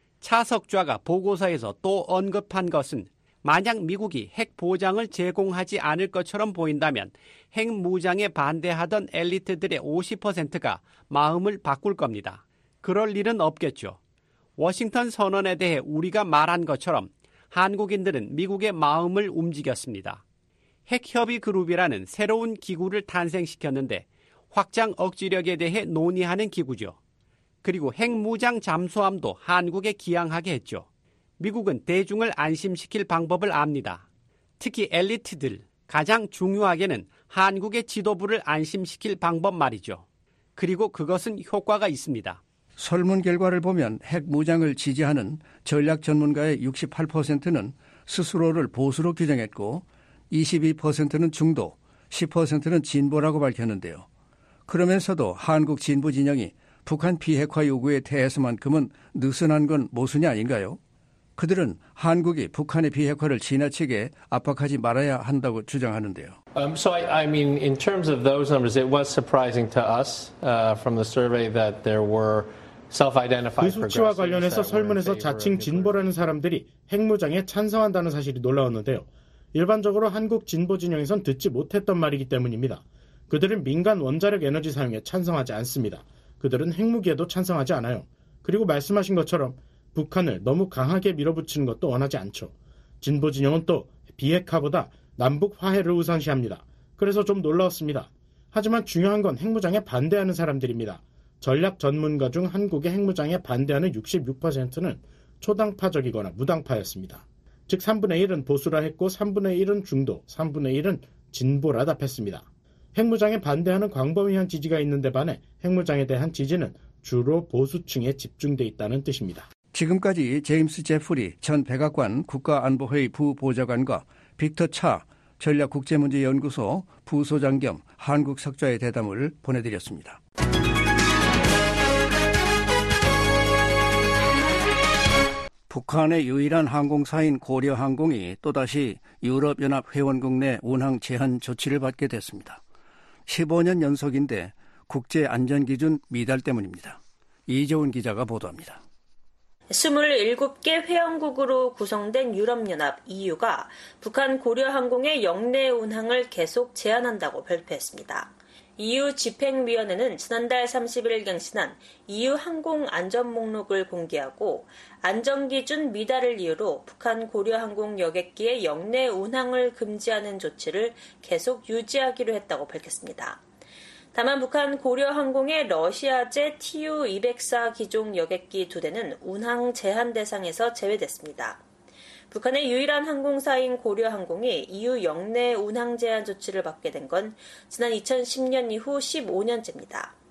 차석좌가 보고서에서 또 언급한 것은 만약 미국이 핵 보장을 제공하지 않을 것처럼 보인다면 핵 무장에 반대하던 엘리트들의 오십 퍼센트가 마음을 바꿀 겁니다. 그럴 일은 없겠죠. 워싱턴 선언에 대해 우리가 말한 것처럼 한국인들은 미국의 마음을 움직였습니다. 핵협의 그룹이라는 새로운 기구를 탄생시켰는데 확장 억지력에 대해 논의하는 기구죠. 그리고 핵무장 잠수함도 한국에 기항하게 했죠. 미국은 대중을 안심시킬 방법을 압니다. 특히 엘리트들, 가장 중요하게는 한국의 지도부를 안심시킬 방법 말이죠. 그리고 그것은 효과가 있습니다. 설문 결과를 보면 핵무장을 지지하는 전략 전문가의 육십팔 퍼센트는 스스로를 보수로 규정했고 이십이 퍼센트는 중도, 십 퍼센트는 진보라고 밝혔는데요. 그러면서도 한국 진보 진영이 북한 비핵화 요구에 대해서만큼은 느슨한 건 모순이 아닌가요? 그들은 한국이 북한의 비핵화를 지나치게 압박하지 말아야 한다고 주장하는데요. Um, so I, I mean, in terms of those numbers, it was surprising to us uh, from the survey that there were self-identified 그 수치와 관련해서 설문에서 자칭 진보라는 사람들이 핵무장에 찬성한다는 사실이 놀라웠는데요. 일반적으로 한국 진보 진영에선 듣지 못했던 말이기 때문입니다. 그들은 민간 원자력 에너지 사용에 찬성하지 않습니다. 그들은 핵무기에도 찬성하지 않아요. 그리고 말씀하신 것처럼 북한을 너무 강하게 밀어붙이는 것도 원하지 않죠. 진보 진영은 또 비핵화보다 남북 화해를 우선시합니다. 그래서 좀 놀라웠습니다. 하지만 중요한 건 핵무장에 반대하는 사람들입니다. 전략 전문가 중 한국의 핵무장에 반대하는 육십육 퍼센트는 초당파적이거나 무당파였습니다. 즉 삼분의 일은 보수라 했고 삼분의 일은 중도, 삼분의 일은 진보라 답했습니다. 핵무장에 반대하는 광범위한 지지가 있는데 반해 핵무장에 대한 지지는 주로 보수층에 집중돼 있다는 뜻입니다. 지금까지 제임스 제프리 전 백악관 국가안보회의 부보좌관과 빅터 차 전략국제문제연구소 부소장 겸 한국석좌의 대담을 보내드렸습니다. 북한의 유일한 항공사인 고려항공이 또다시 유럽연합 회원국 내 운항 제한 조치를 받게 됐습니다. 십오 년 연속인데 국제안전기준 미달 때문입니다. 이재훈 기자가 보도합니다. 스물일곱 개 회원국으로 구성된 유럽연합 이유가 북한 고려항공의 영내 운항을 계속 제한한다고 발표했습니다. 이유 집행위원회는 지난달 삼십 일 갱신한 이유 항공 안전 목록을 공개하고 안전기준 미달을 이유로 북한 고려항공 여객기의 영내 운항을 금지하는 조치를 계속 유지하기로 했다고 밝혔습니다. 다만 북한 고려항공의 러시아제 티유 이백사 기종 여객기 두 대는 운항 제한 대상에서 제외됐습니다. 북한의 유일한 항공사인 고려항공이 이유 영내 운항 제한 조치를 받게 된 건 지난 이천십 년 이후 십오 년째입니다.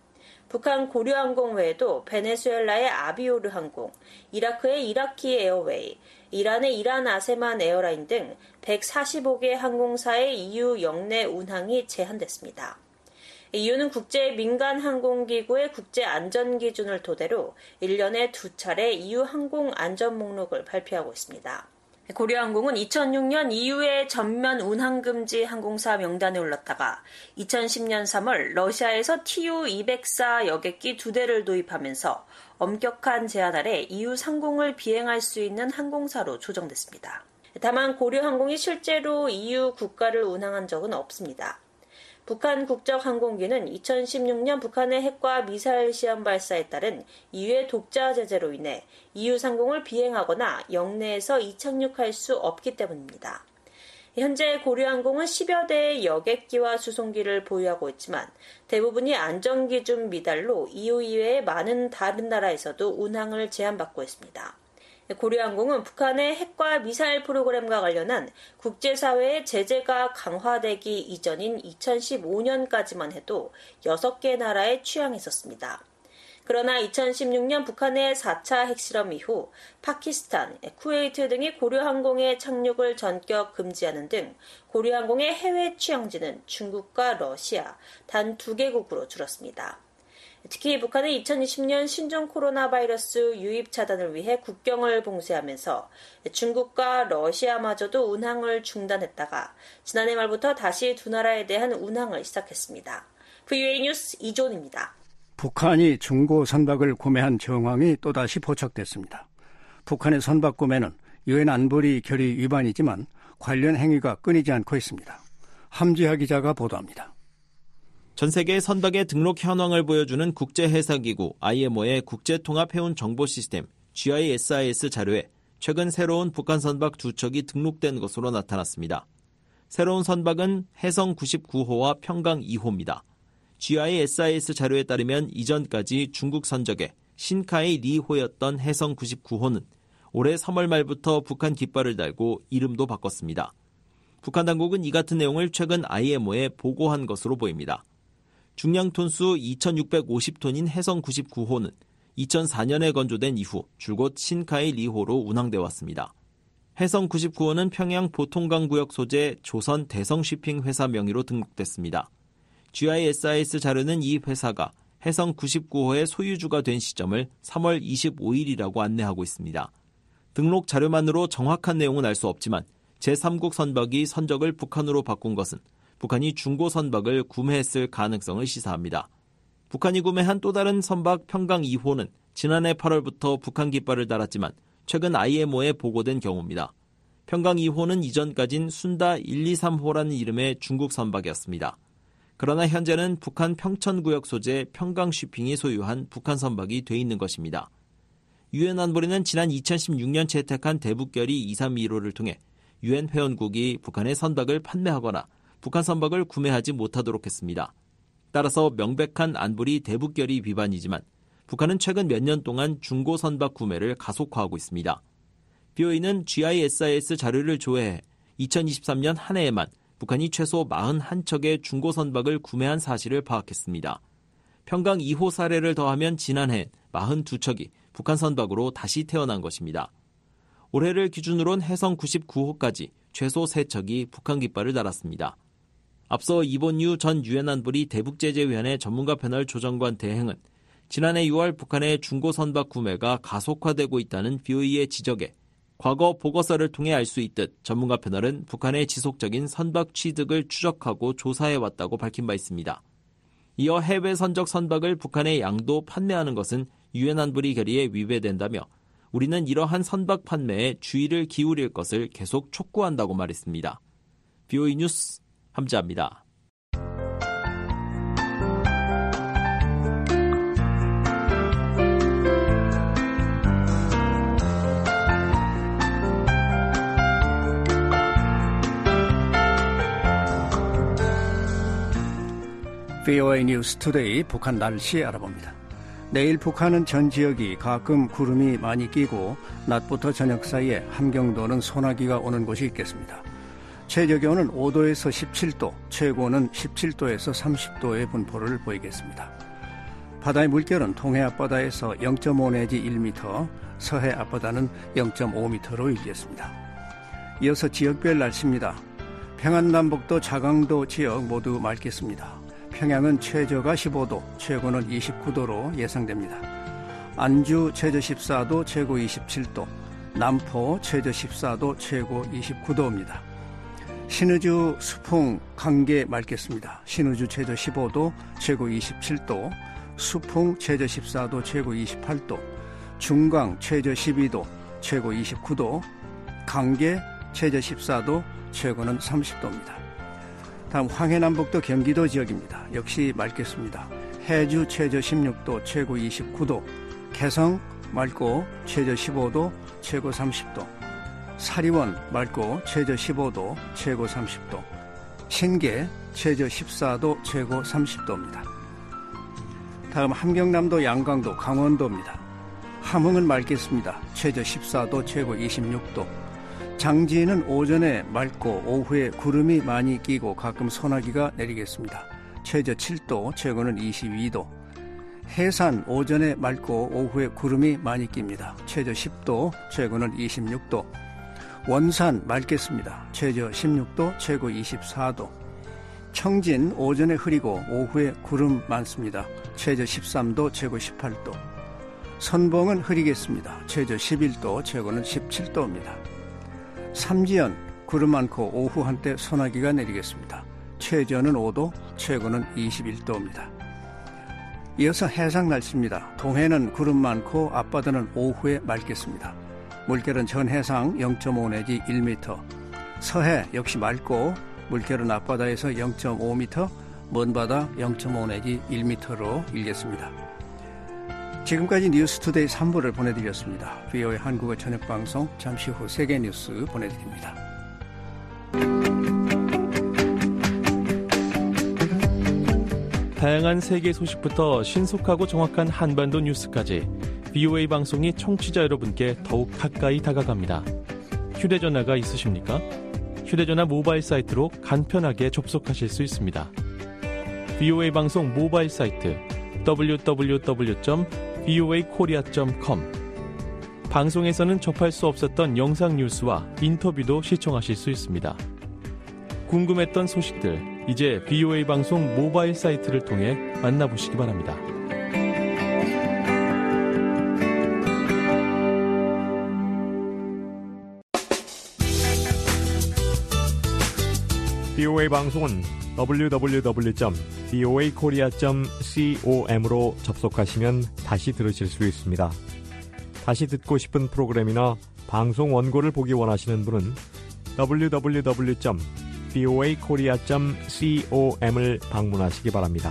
북한 고려항공 외에도 베네수엘라의 아비오르 항공, 이라크의 이라키 에어웨이, 이란의 이란 아세만 에어라인 등 백사십오 개 항공사의 이유 영내 운항이 제한됐습니다. 이유는 국제 민간 항공기구의 국제 안전 기준을 토대로 일 년에 두 차례 이유 항공 안전 목록을 발표하고 있습니다. 고려항공은 이천육 년 이후에 전면 운항 금지 항공사 명단에 올랐다가 이천십 년 삼월 러시아에서 티유 이백사 여객기 두 대를 도입하면서 엄격한 제한 아래 이유 상공을 비행할 수 있는 항공사로 조정됐습니다. 다만 고려항공이 실제로 이유 국가를 운항한 적은 없습니다. 북한 국적 항공기는 이천십육 년 북한의 핵과 미사일 시험 발사에 따른 이유의 독자 제재로 인해 이유 상공을 비행하거나 영내에서 이착륙할 수 없기 때문입니다. 현재 고려항공은 십여 대의 여객기와 수송기를 보유하고 있지만 대부분이 안전기준 미달로 이유 이외의 많은 다른 나라에서도 운항을 제한받고 있습니다. 고려항공은 북한의 핵과 미사일 프로그램과 관련한 국제사회의 제재가 강화되기 이전인 이천십오 년까지만 해도 여섯 개 나라에 취항했었습니다. 그러나 이천십육 년 북한의 사 차 핵실험 이후 파키스탄, 쿠웨이트 등이 고려항공의 착륙을 전격 금지하는 등 고려항공의 해외 취항지는 중국과 러시아 단 두 개국으로 줄었습니다. 특히 북한은 이천이십 년 신종 코로나 바이러스 유입 차단을 위해 국경을 봉쇄하면서 중국과 러시아마저도 운항을 중단했다가 지난해 말부터 다시 두 나라에 대한 운항을 시작했습니다. 브이오에이 뉴스 이존입니다. 북한이 중고 선박을 구매한 정황이 또다시 포착됐습니다. 북한의 선박 구매는 유엔 안보리 결의 위반이지만 관련 행위가 끊이지 않고 있습니다. 함지하 기자가 보도합니다. 전 세계 선박의 등록 현황을 보여주는 국제해사기구 아이엠오의 국제통합해운 정보 시스템 지아이에스아이에스 자료에 최근 새로운 북한 선박 두 척이 등록된 것으로 나타났습니다. 새로운 선박은 해성 구십구 호와 평강 이 호입니다. 지아이에스아이에스 자료에 따르면 이전까지 중국 선적의 신카이 리 호였던 해성 구십구 호는 올해 삼월 말부터 북한 깃발을 달고 이름도 바꿨습니다. 북한 당국은 이 같은 내용을 최근 아이엠오에 보고한 것으로 보입니다. 중량 톤수 이천육백오십 톤인 해성 구십구 호는 이천사 년에 건조된 이후 줄곧 신카이 리 호로 운항돼 왔습니다. 해성 구십구 호는 평양 보통강 구역 소재 조선 대성 쉬핑 회사 명의로 등록됐습니다. 지아이에스아이에스 자료는 이 회사가 해성 구십구 호의 소유주가 된 시점을 삼월 이십오일이라고 안내하고 있습니다. 등록 자료만으로 정확한 내용은 알 수 없지만 제삼국 선박이 선적을 북한으로 바꾼 것은 북한이 중고 선박을 구매했을 가능성을 시사합니다. 북한이 구매한 또 다른 선박 평강 이 호는 지난해 팔월부터 북한 깃발을 달았지만 최근 아이엠오에 보고된 경우입니다. 평강 이 호는 이전까진 순다 일, 이, 삼 호라는 이름의 중국 선박이었습니다. 그러나 현재는 북한 평천구역 소재 평강 쉬핑이 소유한 북한 선박이 돼 있는 것입니다. 유엔 안보리는 지난 이천십육 년 채택한 대북결의 이삼이일오를 통해 유엔 회원국이 북한의 선박을 판매하거나 북한 선박을 구매하지 못하도록 했습니다. 따라서 명백한 안보리 대북결의 위반이지만 북한은 최근 몇 년 동안 중고 선박 구매를 가속화하고 있습니다. 비오이는 지아이에스아이에스 자료를 조회해 이천이십삼 년 한 해에만 북한이 최소 사십일 척의 중고 선박을 구매한 사실을 파악했습니다. 평강 이 호 사례를 더하면 지난해 사십이 척이 북한 선박으로 다시 태어난 것입니다. 올해를 기준으론 해성 구십구 호까지 최소 세 척이 북한 깃발을 달았습니다. 앞서 이본유 전 유엔 안보리 대북제재위원회 전문가 패널 조정관 대행은 지난해 유월 북한의 중고 선박 구매가 가속화되고 있다는 비오이의 지적에 과거 보고서를 통해 알 수 있듯 전문가 패널은 북한의 지속적인 선박 취득을 추적하고 조사해왔다고 밝힌 바 있습니다. 이어 해외 선적 선박을 북한에 양도 판매하는 것은 유엔 안보리 결의에 위배된다며 우리는 이러한 선박 판매에 주의를 기울일 것을 계속 촉구한다고 말했습니다. 비오이 뉴스 함지아입니다. 비오에이 뉴스 투데이 북한 날씨 알아봅니다. 내일 북한은 전 지역이 가끔 구름이 많이 끼고 낮부터 저녁 사이에 함경도는 소나기가 오는 곳이 있겠습니다. 최저 기온은 오 도에서 십칠 도, 최고는 십칠 도에서 삼십 도의 분포를 보이겠습니다. 바다의 물결은 동해 앞바다에서 영 점 오 내지 일 미터, 서해 앞바다는 영 점 오 미터로 일겠습니다. 이어서 지역별 날씨입니다. 평안남북도 자강도 지역 모두 맑겠습니다. 평양은 최저가 십오 도, 최고는 이십구 도로 예상됩니다. 안주 최저 십사 도, 최고 이십칠 도, 남포 최저 십사 도, 최고 이십구 도입니다. 신의주, 수풍, 강계 맑겠습니다. 신의주 최저 십오 도, 최고 이십칠 도, 수풍 최저 십사 도, 최고 이십팔 도, 중강 최저 십이 도, 최고 이십구 도, 강계 최저 십사 도, 최고는 삼십 도입니다. 다음 황해남북도 경기도 지역입니다. 역시 맑겠습니다. 해주 최저 십육 도, 최고 이십구 도, 개성 맑고 최저 십오 도, 최고 삼십 도, 사리원 맑고 최저 십오 도, 최고 삼십 도, 신계 최저 십사 도, 최고 삼십 도입니다. 다음 함경남도 양강도 강원도입니다. 함흥은 맑겠습니다. 최저 십사 도, 최고 이십육 도, 장지는 오전에 맑고 오후에 구름이 많이 끼고 가끔 소나기가 내리겠습니다. 최저 칠 도, 최고는 이십이 도, 해산 오전에 맑고 오후에 구름이 많이 낍니다. 최저 십 도, 최고는 이십육 도, 원산 맑겠습니다. 최저 십육 도, 최고 이십사 도, 청진 오전에 흐리고 오후에 구름 많습니다. 최저 십삼 도, 최고 십팔 도, 선봉은 흐리겠습니다. 최저 십일 도, 최고는 십칠 도입니다. 삼지연 구름 많고 오후 한때 소나기가 내리겠습니다. 최저는 오 도, 최고는 이십일 도입니다. 이어서 해상 날씨입니다. 동해는 구름 많고 앞바다는 오후에 맑겠습니다. 물결은 전 해상 영 점 오 내지 일 미터, 서해 역시 맑고 물결은 앞바다에서 영 점 오 미터, 먼바다 영 점 오 내지 일 미터로 일겠습니다. 지금까지 뉴스투데이 삼 부를 보내드렸습니다. 브이오에이 한국어 저녁방송 잠시 후 세계 뉴스 보내드립니다. 다양한 세계 소식부터 신속하고 정확한 한반도 뉴스까지 브이오에이 방송이 청취자 여러분께 더욱 가까이 다가갑니다. 휴대전화가 있으십니까? 휴대전화 모바일 사이트로 간편하게 접속하실 수 있습니다. 브이오에이 방송 모바일 사이트 더블유 더블유 더블유 점 브이오에이 코리아 점 컴. 방송에서는 접할 수 없었던 영상 뉴스와 인터뷰도 시청하실 수 있습니다. 궁금했던 소식들, 이제 브이오에이 방송 모바일 사이트를 통해 만나보시기 바랍니다. 브이오에이 방송은 더블유 더블유 더블유 점 브이오에이 코리아 점 컴으로 접속하시면 다시 들으실 수 있습니다. 다시 듣고 싶은 프로그램이나 방송 원고를 보기 원하시는 분은 더블유 더블유 더블유 점 브이오에이 코리아 점 컴을 방문하시기 바랍니다.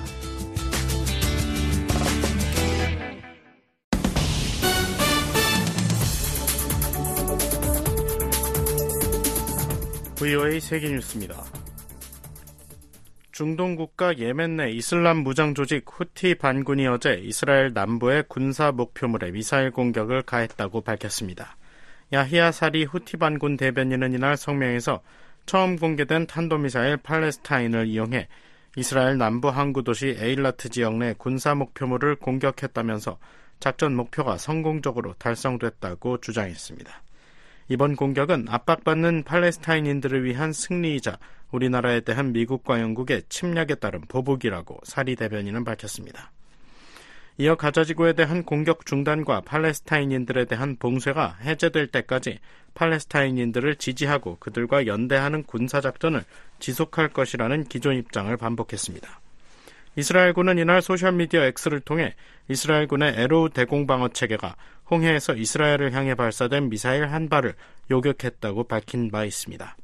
브이오에이 세계뉴스입니다. 중동 국가 예멘 내 이슬람 무장 조직 후티 반군이 어제 이스라엘 남부의 군사 목표물에 미사일 공격을 가했다고 밝혔습니다. 야히야 사리 후티 반군 대변인은 이날 성명에서 처음 공개된 탄도미사일 팔레스타인을 이용해 이스라엘 남부 항구 도시 에일라트 지역 내 군사 목표물을 공격했다면서 작전 목표가 성공적으로 달성됐다고 주장했습니다. 이번 공격은 압박받는 팔레스타인인들을 위한 승리이자 우리나라에 대한 미국과 영국의 침략에 따른 보복이라고 사리 대변인은 밝혔습니다. 이어 가자지구에 대한 공격 중단과 팔레스타인인들에 대한 봉쇄가 해제될 때까지 팔레스타인인들을 지지하고 그들과 연대하는 군사작전을 지속할 것이라는 기존 입장을 반복했습니다. 이스라엘군은 이날 소셜미디어 X를 통해 이스라엘군의 에로우 대공방어 체계가 홍해에서 이스라엘을 향해 발사된 미사일 한 발을 요격했다고 밝힌 바 있습니다.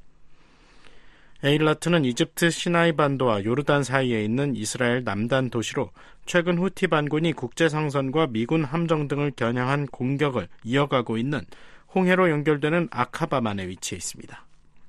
에일라트는 이집트 시나이 반도와 요르단 사이에 있는 이스라엘 남단 도시로 최근 후티 반군이 국제상선과 미군 함정 등을 겨냥한 공격을 이어가고 있는 홍해로 연결되는 아카바만에 위치해 있습니다.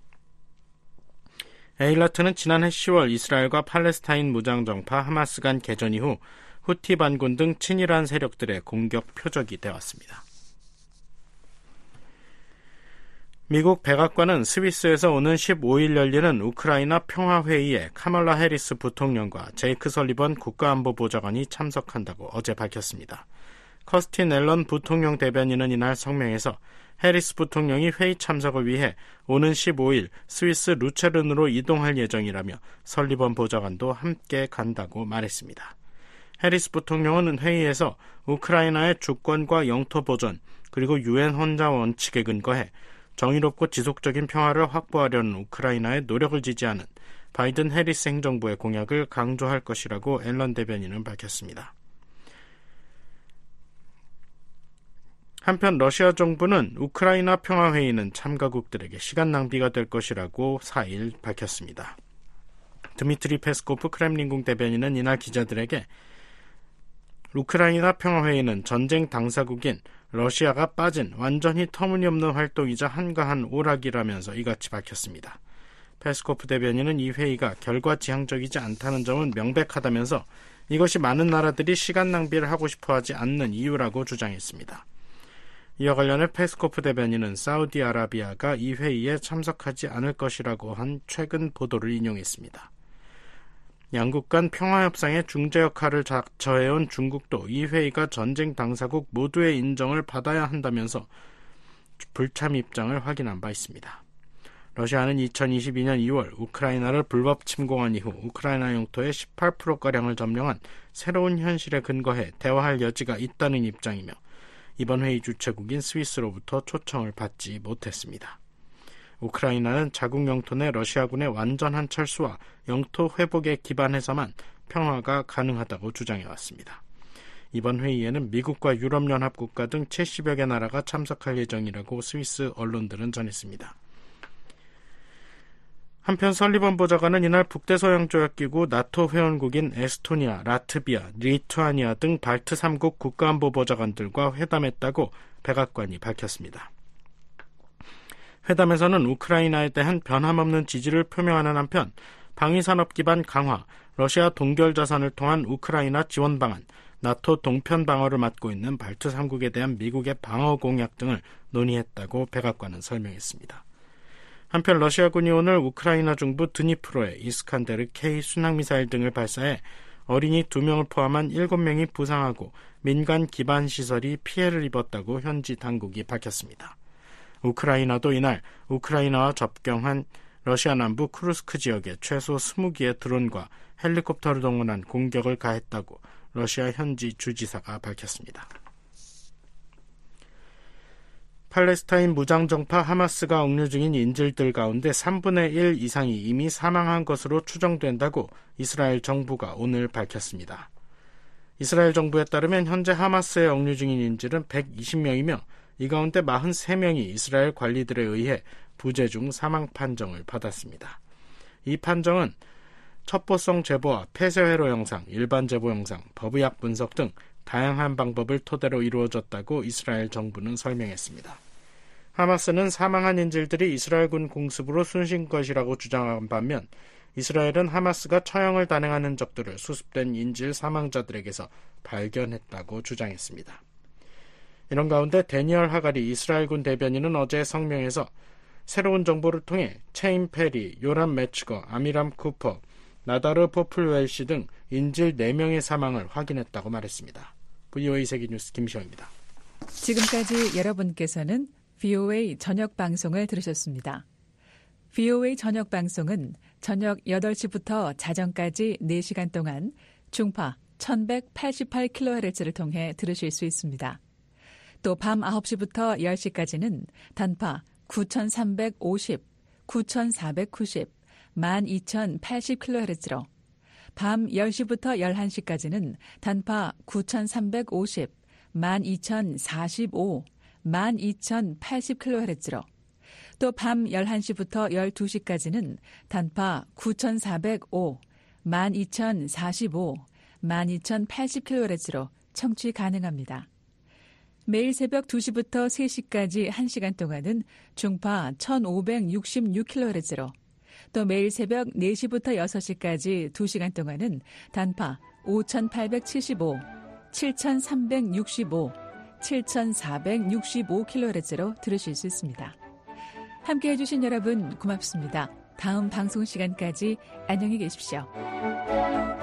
에일라트는 지난해 시월 이스라엘과 팔레스타인 무장정파 하마스 간 개전 이후 후티 반군 등 친이란 세력들의 공격 표적이 되었습니다. 미국 백악관은 스위스에서 오는 십오일 열리는 우크라이나 평화회의에 카멀라 해리스 부통령과 제이크 설리번 국가안보보좌관이 참석한다고 어제 밝혔습니다. 커스틴 앨런 부통령 대변인은 이날 성명에서 해리스 부통령이 회의 참석을 위해 오는 십오일 스위스 루체른으로 이동할 예정이라며 설리번 보좌관도 함께 간다고 말했습니다. 해리스 부통령은 회의에서 우크라이나의 주권과 영토 보존 그리고 유엔 헌장 원칙에 근거해 정의롭고 지속적인 평화를 확보하려는 우크라이나의 노력을 지지하는 바이든 해리스 행정부의 공약을 강조할 것이라고 앨런 대변인은 밝혔습니다. 한편 러시아 정부는 우크라이나 평화회의는 참가국들에게 시간 낭비가 될 것이라고 사일 밝혔습니다. 드미트리 페스코프 크렘린궁 대변인은 이날 기자들에게 우크라이나 평화회의는 전쟁 당사국인 러시아가 빠진 완전히 터무니없는 활동이자 한가한 오락이라면서 이같이 밝혔습니다. 페스코프 대변인은 이 회의가 결과지향적이지 않다는 점은 명백하다면서 이것이 많은 나라들이 시간 낭비를 하고 싶어하지 않는 이유라고 주장했습니다. 이와 관련해 페스코프 대변인은 사우디아라비아가 이 회의에 참석하지 않을 것이라고 한 최근 보도를 인용했습니다. 양국 간 평화협상의 중재 역할을 자처해온 중국도 이 회의가 전쟁 당사국 모두의 인정을 받아야 한다면서 불참 입장을 확인한 바 있습니다. 러시아는 이천이십이년 이월 우크라이나를 불법 침공한 이후 우크라이나 영토의 십팔 퍼센트가량을 점령한 새로운 현실에 근거해 대화할 여지가 있다는 입장이며 이번 회의 주최국인 스위스로부터 초청을 받지 못했습니다. 우크라이나는 자국 영토 내 러시아군의 완전한 철수와 영토 회복에 기반해서만 평화가 가능하다고 주장해왔습니다. 이번 회의에는 미국과 유럽연합 국가 등 칠십여 개 나라가 참석할 예정이라고 스위스 언론들은 전했습니다. 한편 설리번 보좌관은 이날 북대서양조약기구 나토 회원국인 에스토니아, 라트비아, 리투아니아 등 발트 삼국 국가안보보좌관들과 회담했다고 백악관이 밝혔습니다. 회담에서는 우크라이나에 대한 변함없는 지지를 표명하는 한편 방위산업 기반 강화, 러시아 동결 자산을 통한 우크라이나 지원 방안, 나토 동편 방어를 맡고 있는 발트 삼국에 대한 미국의 방어 공약 등을 논의했다고 백악관은 설명했습니다. 한편 러시아군이 오늘 우크라이나 중부 드니프로에 이스칸데르 K 순항미사일 등을 발사해 어린이 두 명을 포함한 일곱 명이 부상하고 민간 기반 시설이 피해를 입었다고 현지 당국이 밝혔습니다. 우크라이나도 이날 우크라이나와 접경한 러시아 남부 쿠르스크 지역에 최소 이십 기의 드론과 헬리콥터를 동원한 공격을 가했다고 러시아 현지 주지사가 밝혔습니다. 팔레스타인 무장정파 하마스가 억류 중인 인질들 가운데 삼분의 일 이상이 이미 사망한 것으로 추정된다고 이스라엘 정부가 오늘 밝혔습니다. 이스라엘 정부에 따르면 현재 하마스에 억류 중인 인질은 백이십 명이며 이 가운데 사십삼 명이 이스라엘 관리들에 의해 부재중 사망 판정을 받았습니다. 이 판정은 첩보성 제보와 폐쇄회로 영상, 일반 제보 영상, 법의학 분석 등 다양한 방법을 토대로 이루어졌다고 이스라엘 정부는 설명했습니다. 하마스는 사망한 인질들이 이스라엘군 공습으로 숨진 것이라고 주장한 반면 이스라엘은 하마스가 처형을 단행한 흔적들을 수습된 인질 사망자들에게서 발견했다고 주장했습니다. 이런 가운데 데니얼 하가리 이스라엘군 대변인은 어제 성명에서 새로운 정보를 통해 체인 페리, 요람 매츠거, 아미람 쿠퍼, 나다르 포플웰시 등 인질 네 명의 사망을 확인했다고 말했습니다. 브이오에이 세계뉴스 김시영입니다. 지금까지 여러분께서는 브이오에이 저녁 방송을 들으셨습니다. 브이오에이 저녁 방송은 저녁 여덟 시부터 자정까지 네 시간 동안 중파 천백팔십팔 킬로헤르츠를 통해 들으실 수 있습니다. 또 밤 아홉 시부터 열 시까지는 단파 구천삼백오십, 구천사백구십, 만 이천팔십 킬로헤르츠로 밤 열 시부터 열한 시까지는 단파 구천삼백오십, 만 이천사십오, 만 이천팔십 킬로헤르츠로 또 밤 열한 시부터 열두 시까지는 단파 구천사백오, 만 이천사십오, 만 이천팔십 킬로헤르츠로 청취 가능합니다. 매일 새벽 두 시부터 세 시까지 한 시간 동안은 중파 천오백육십육 킬로헤르츠로 또 매일 새벽 네 시부터 여섯 시까지 두 시간 동안은 단파 오천팔백칠십오, 칠천삼백육십오, 칠천사백육십오 킬로헤르츠로 들으실 수 있습니다. 함께해 주신 여러분 고맙습니다. 다음 방송 시간까지 안녕히 계십시오.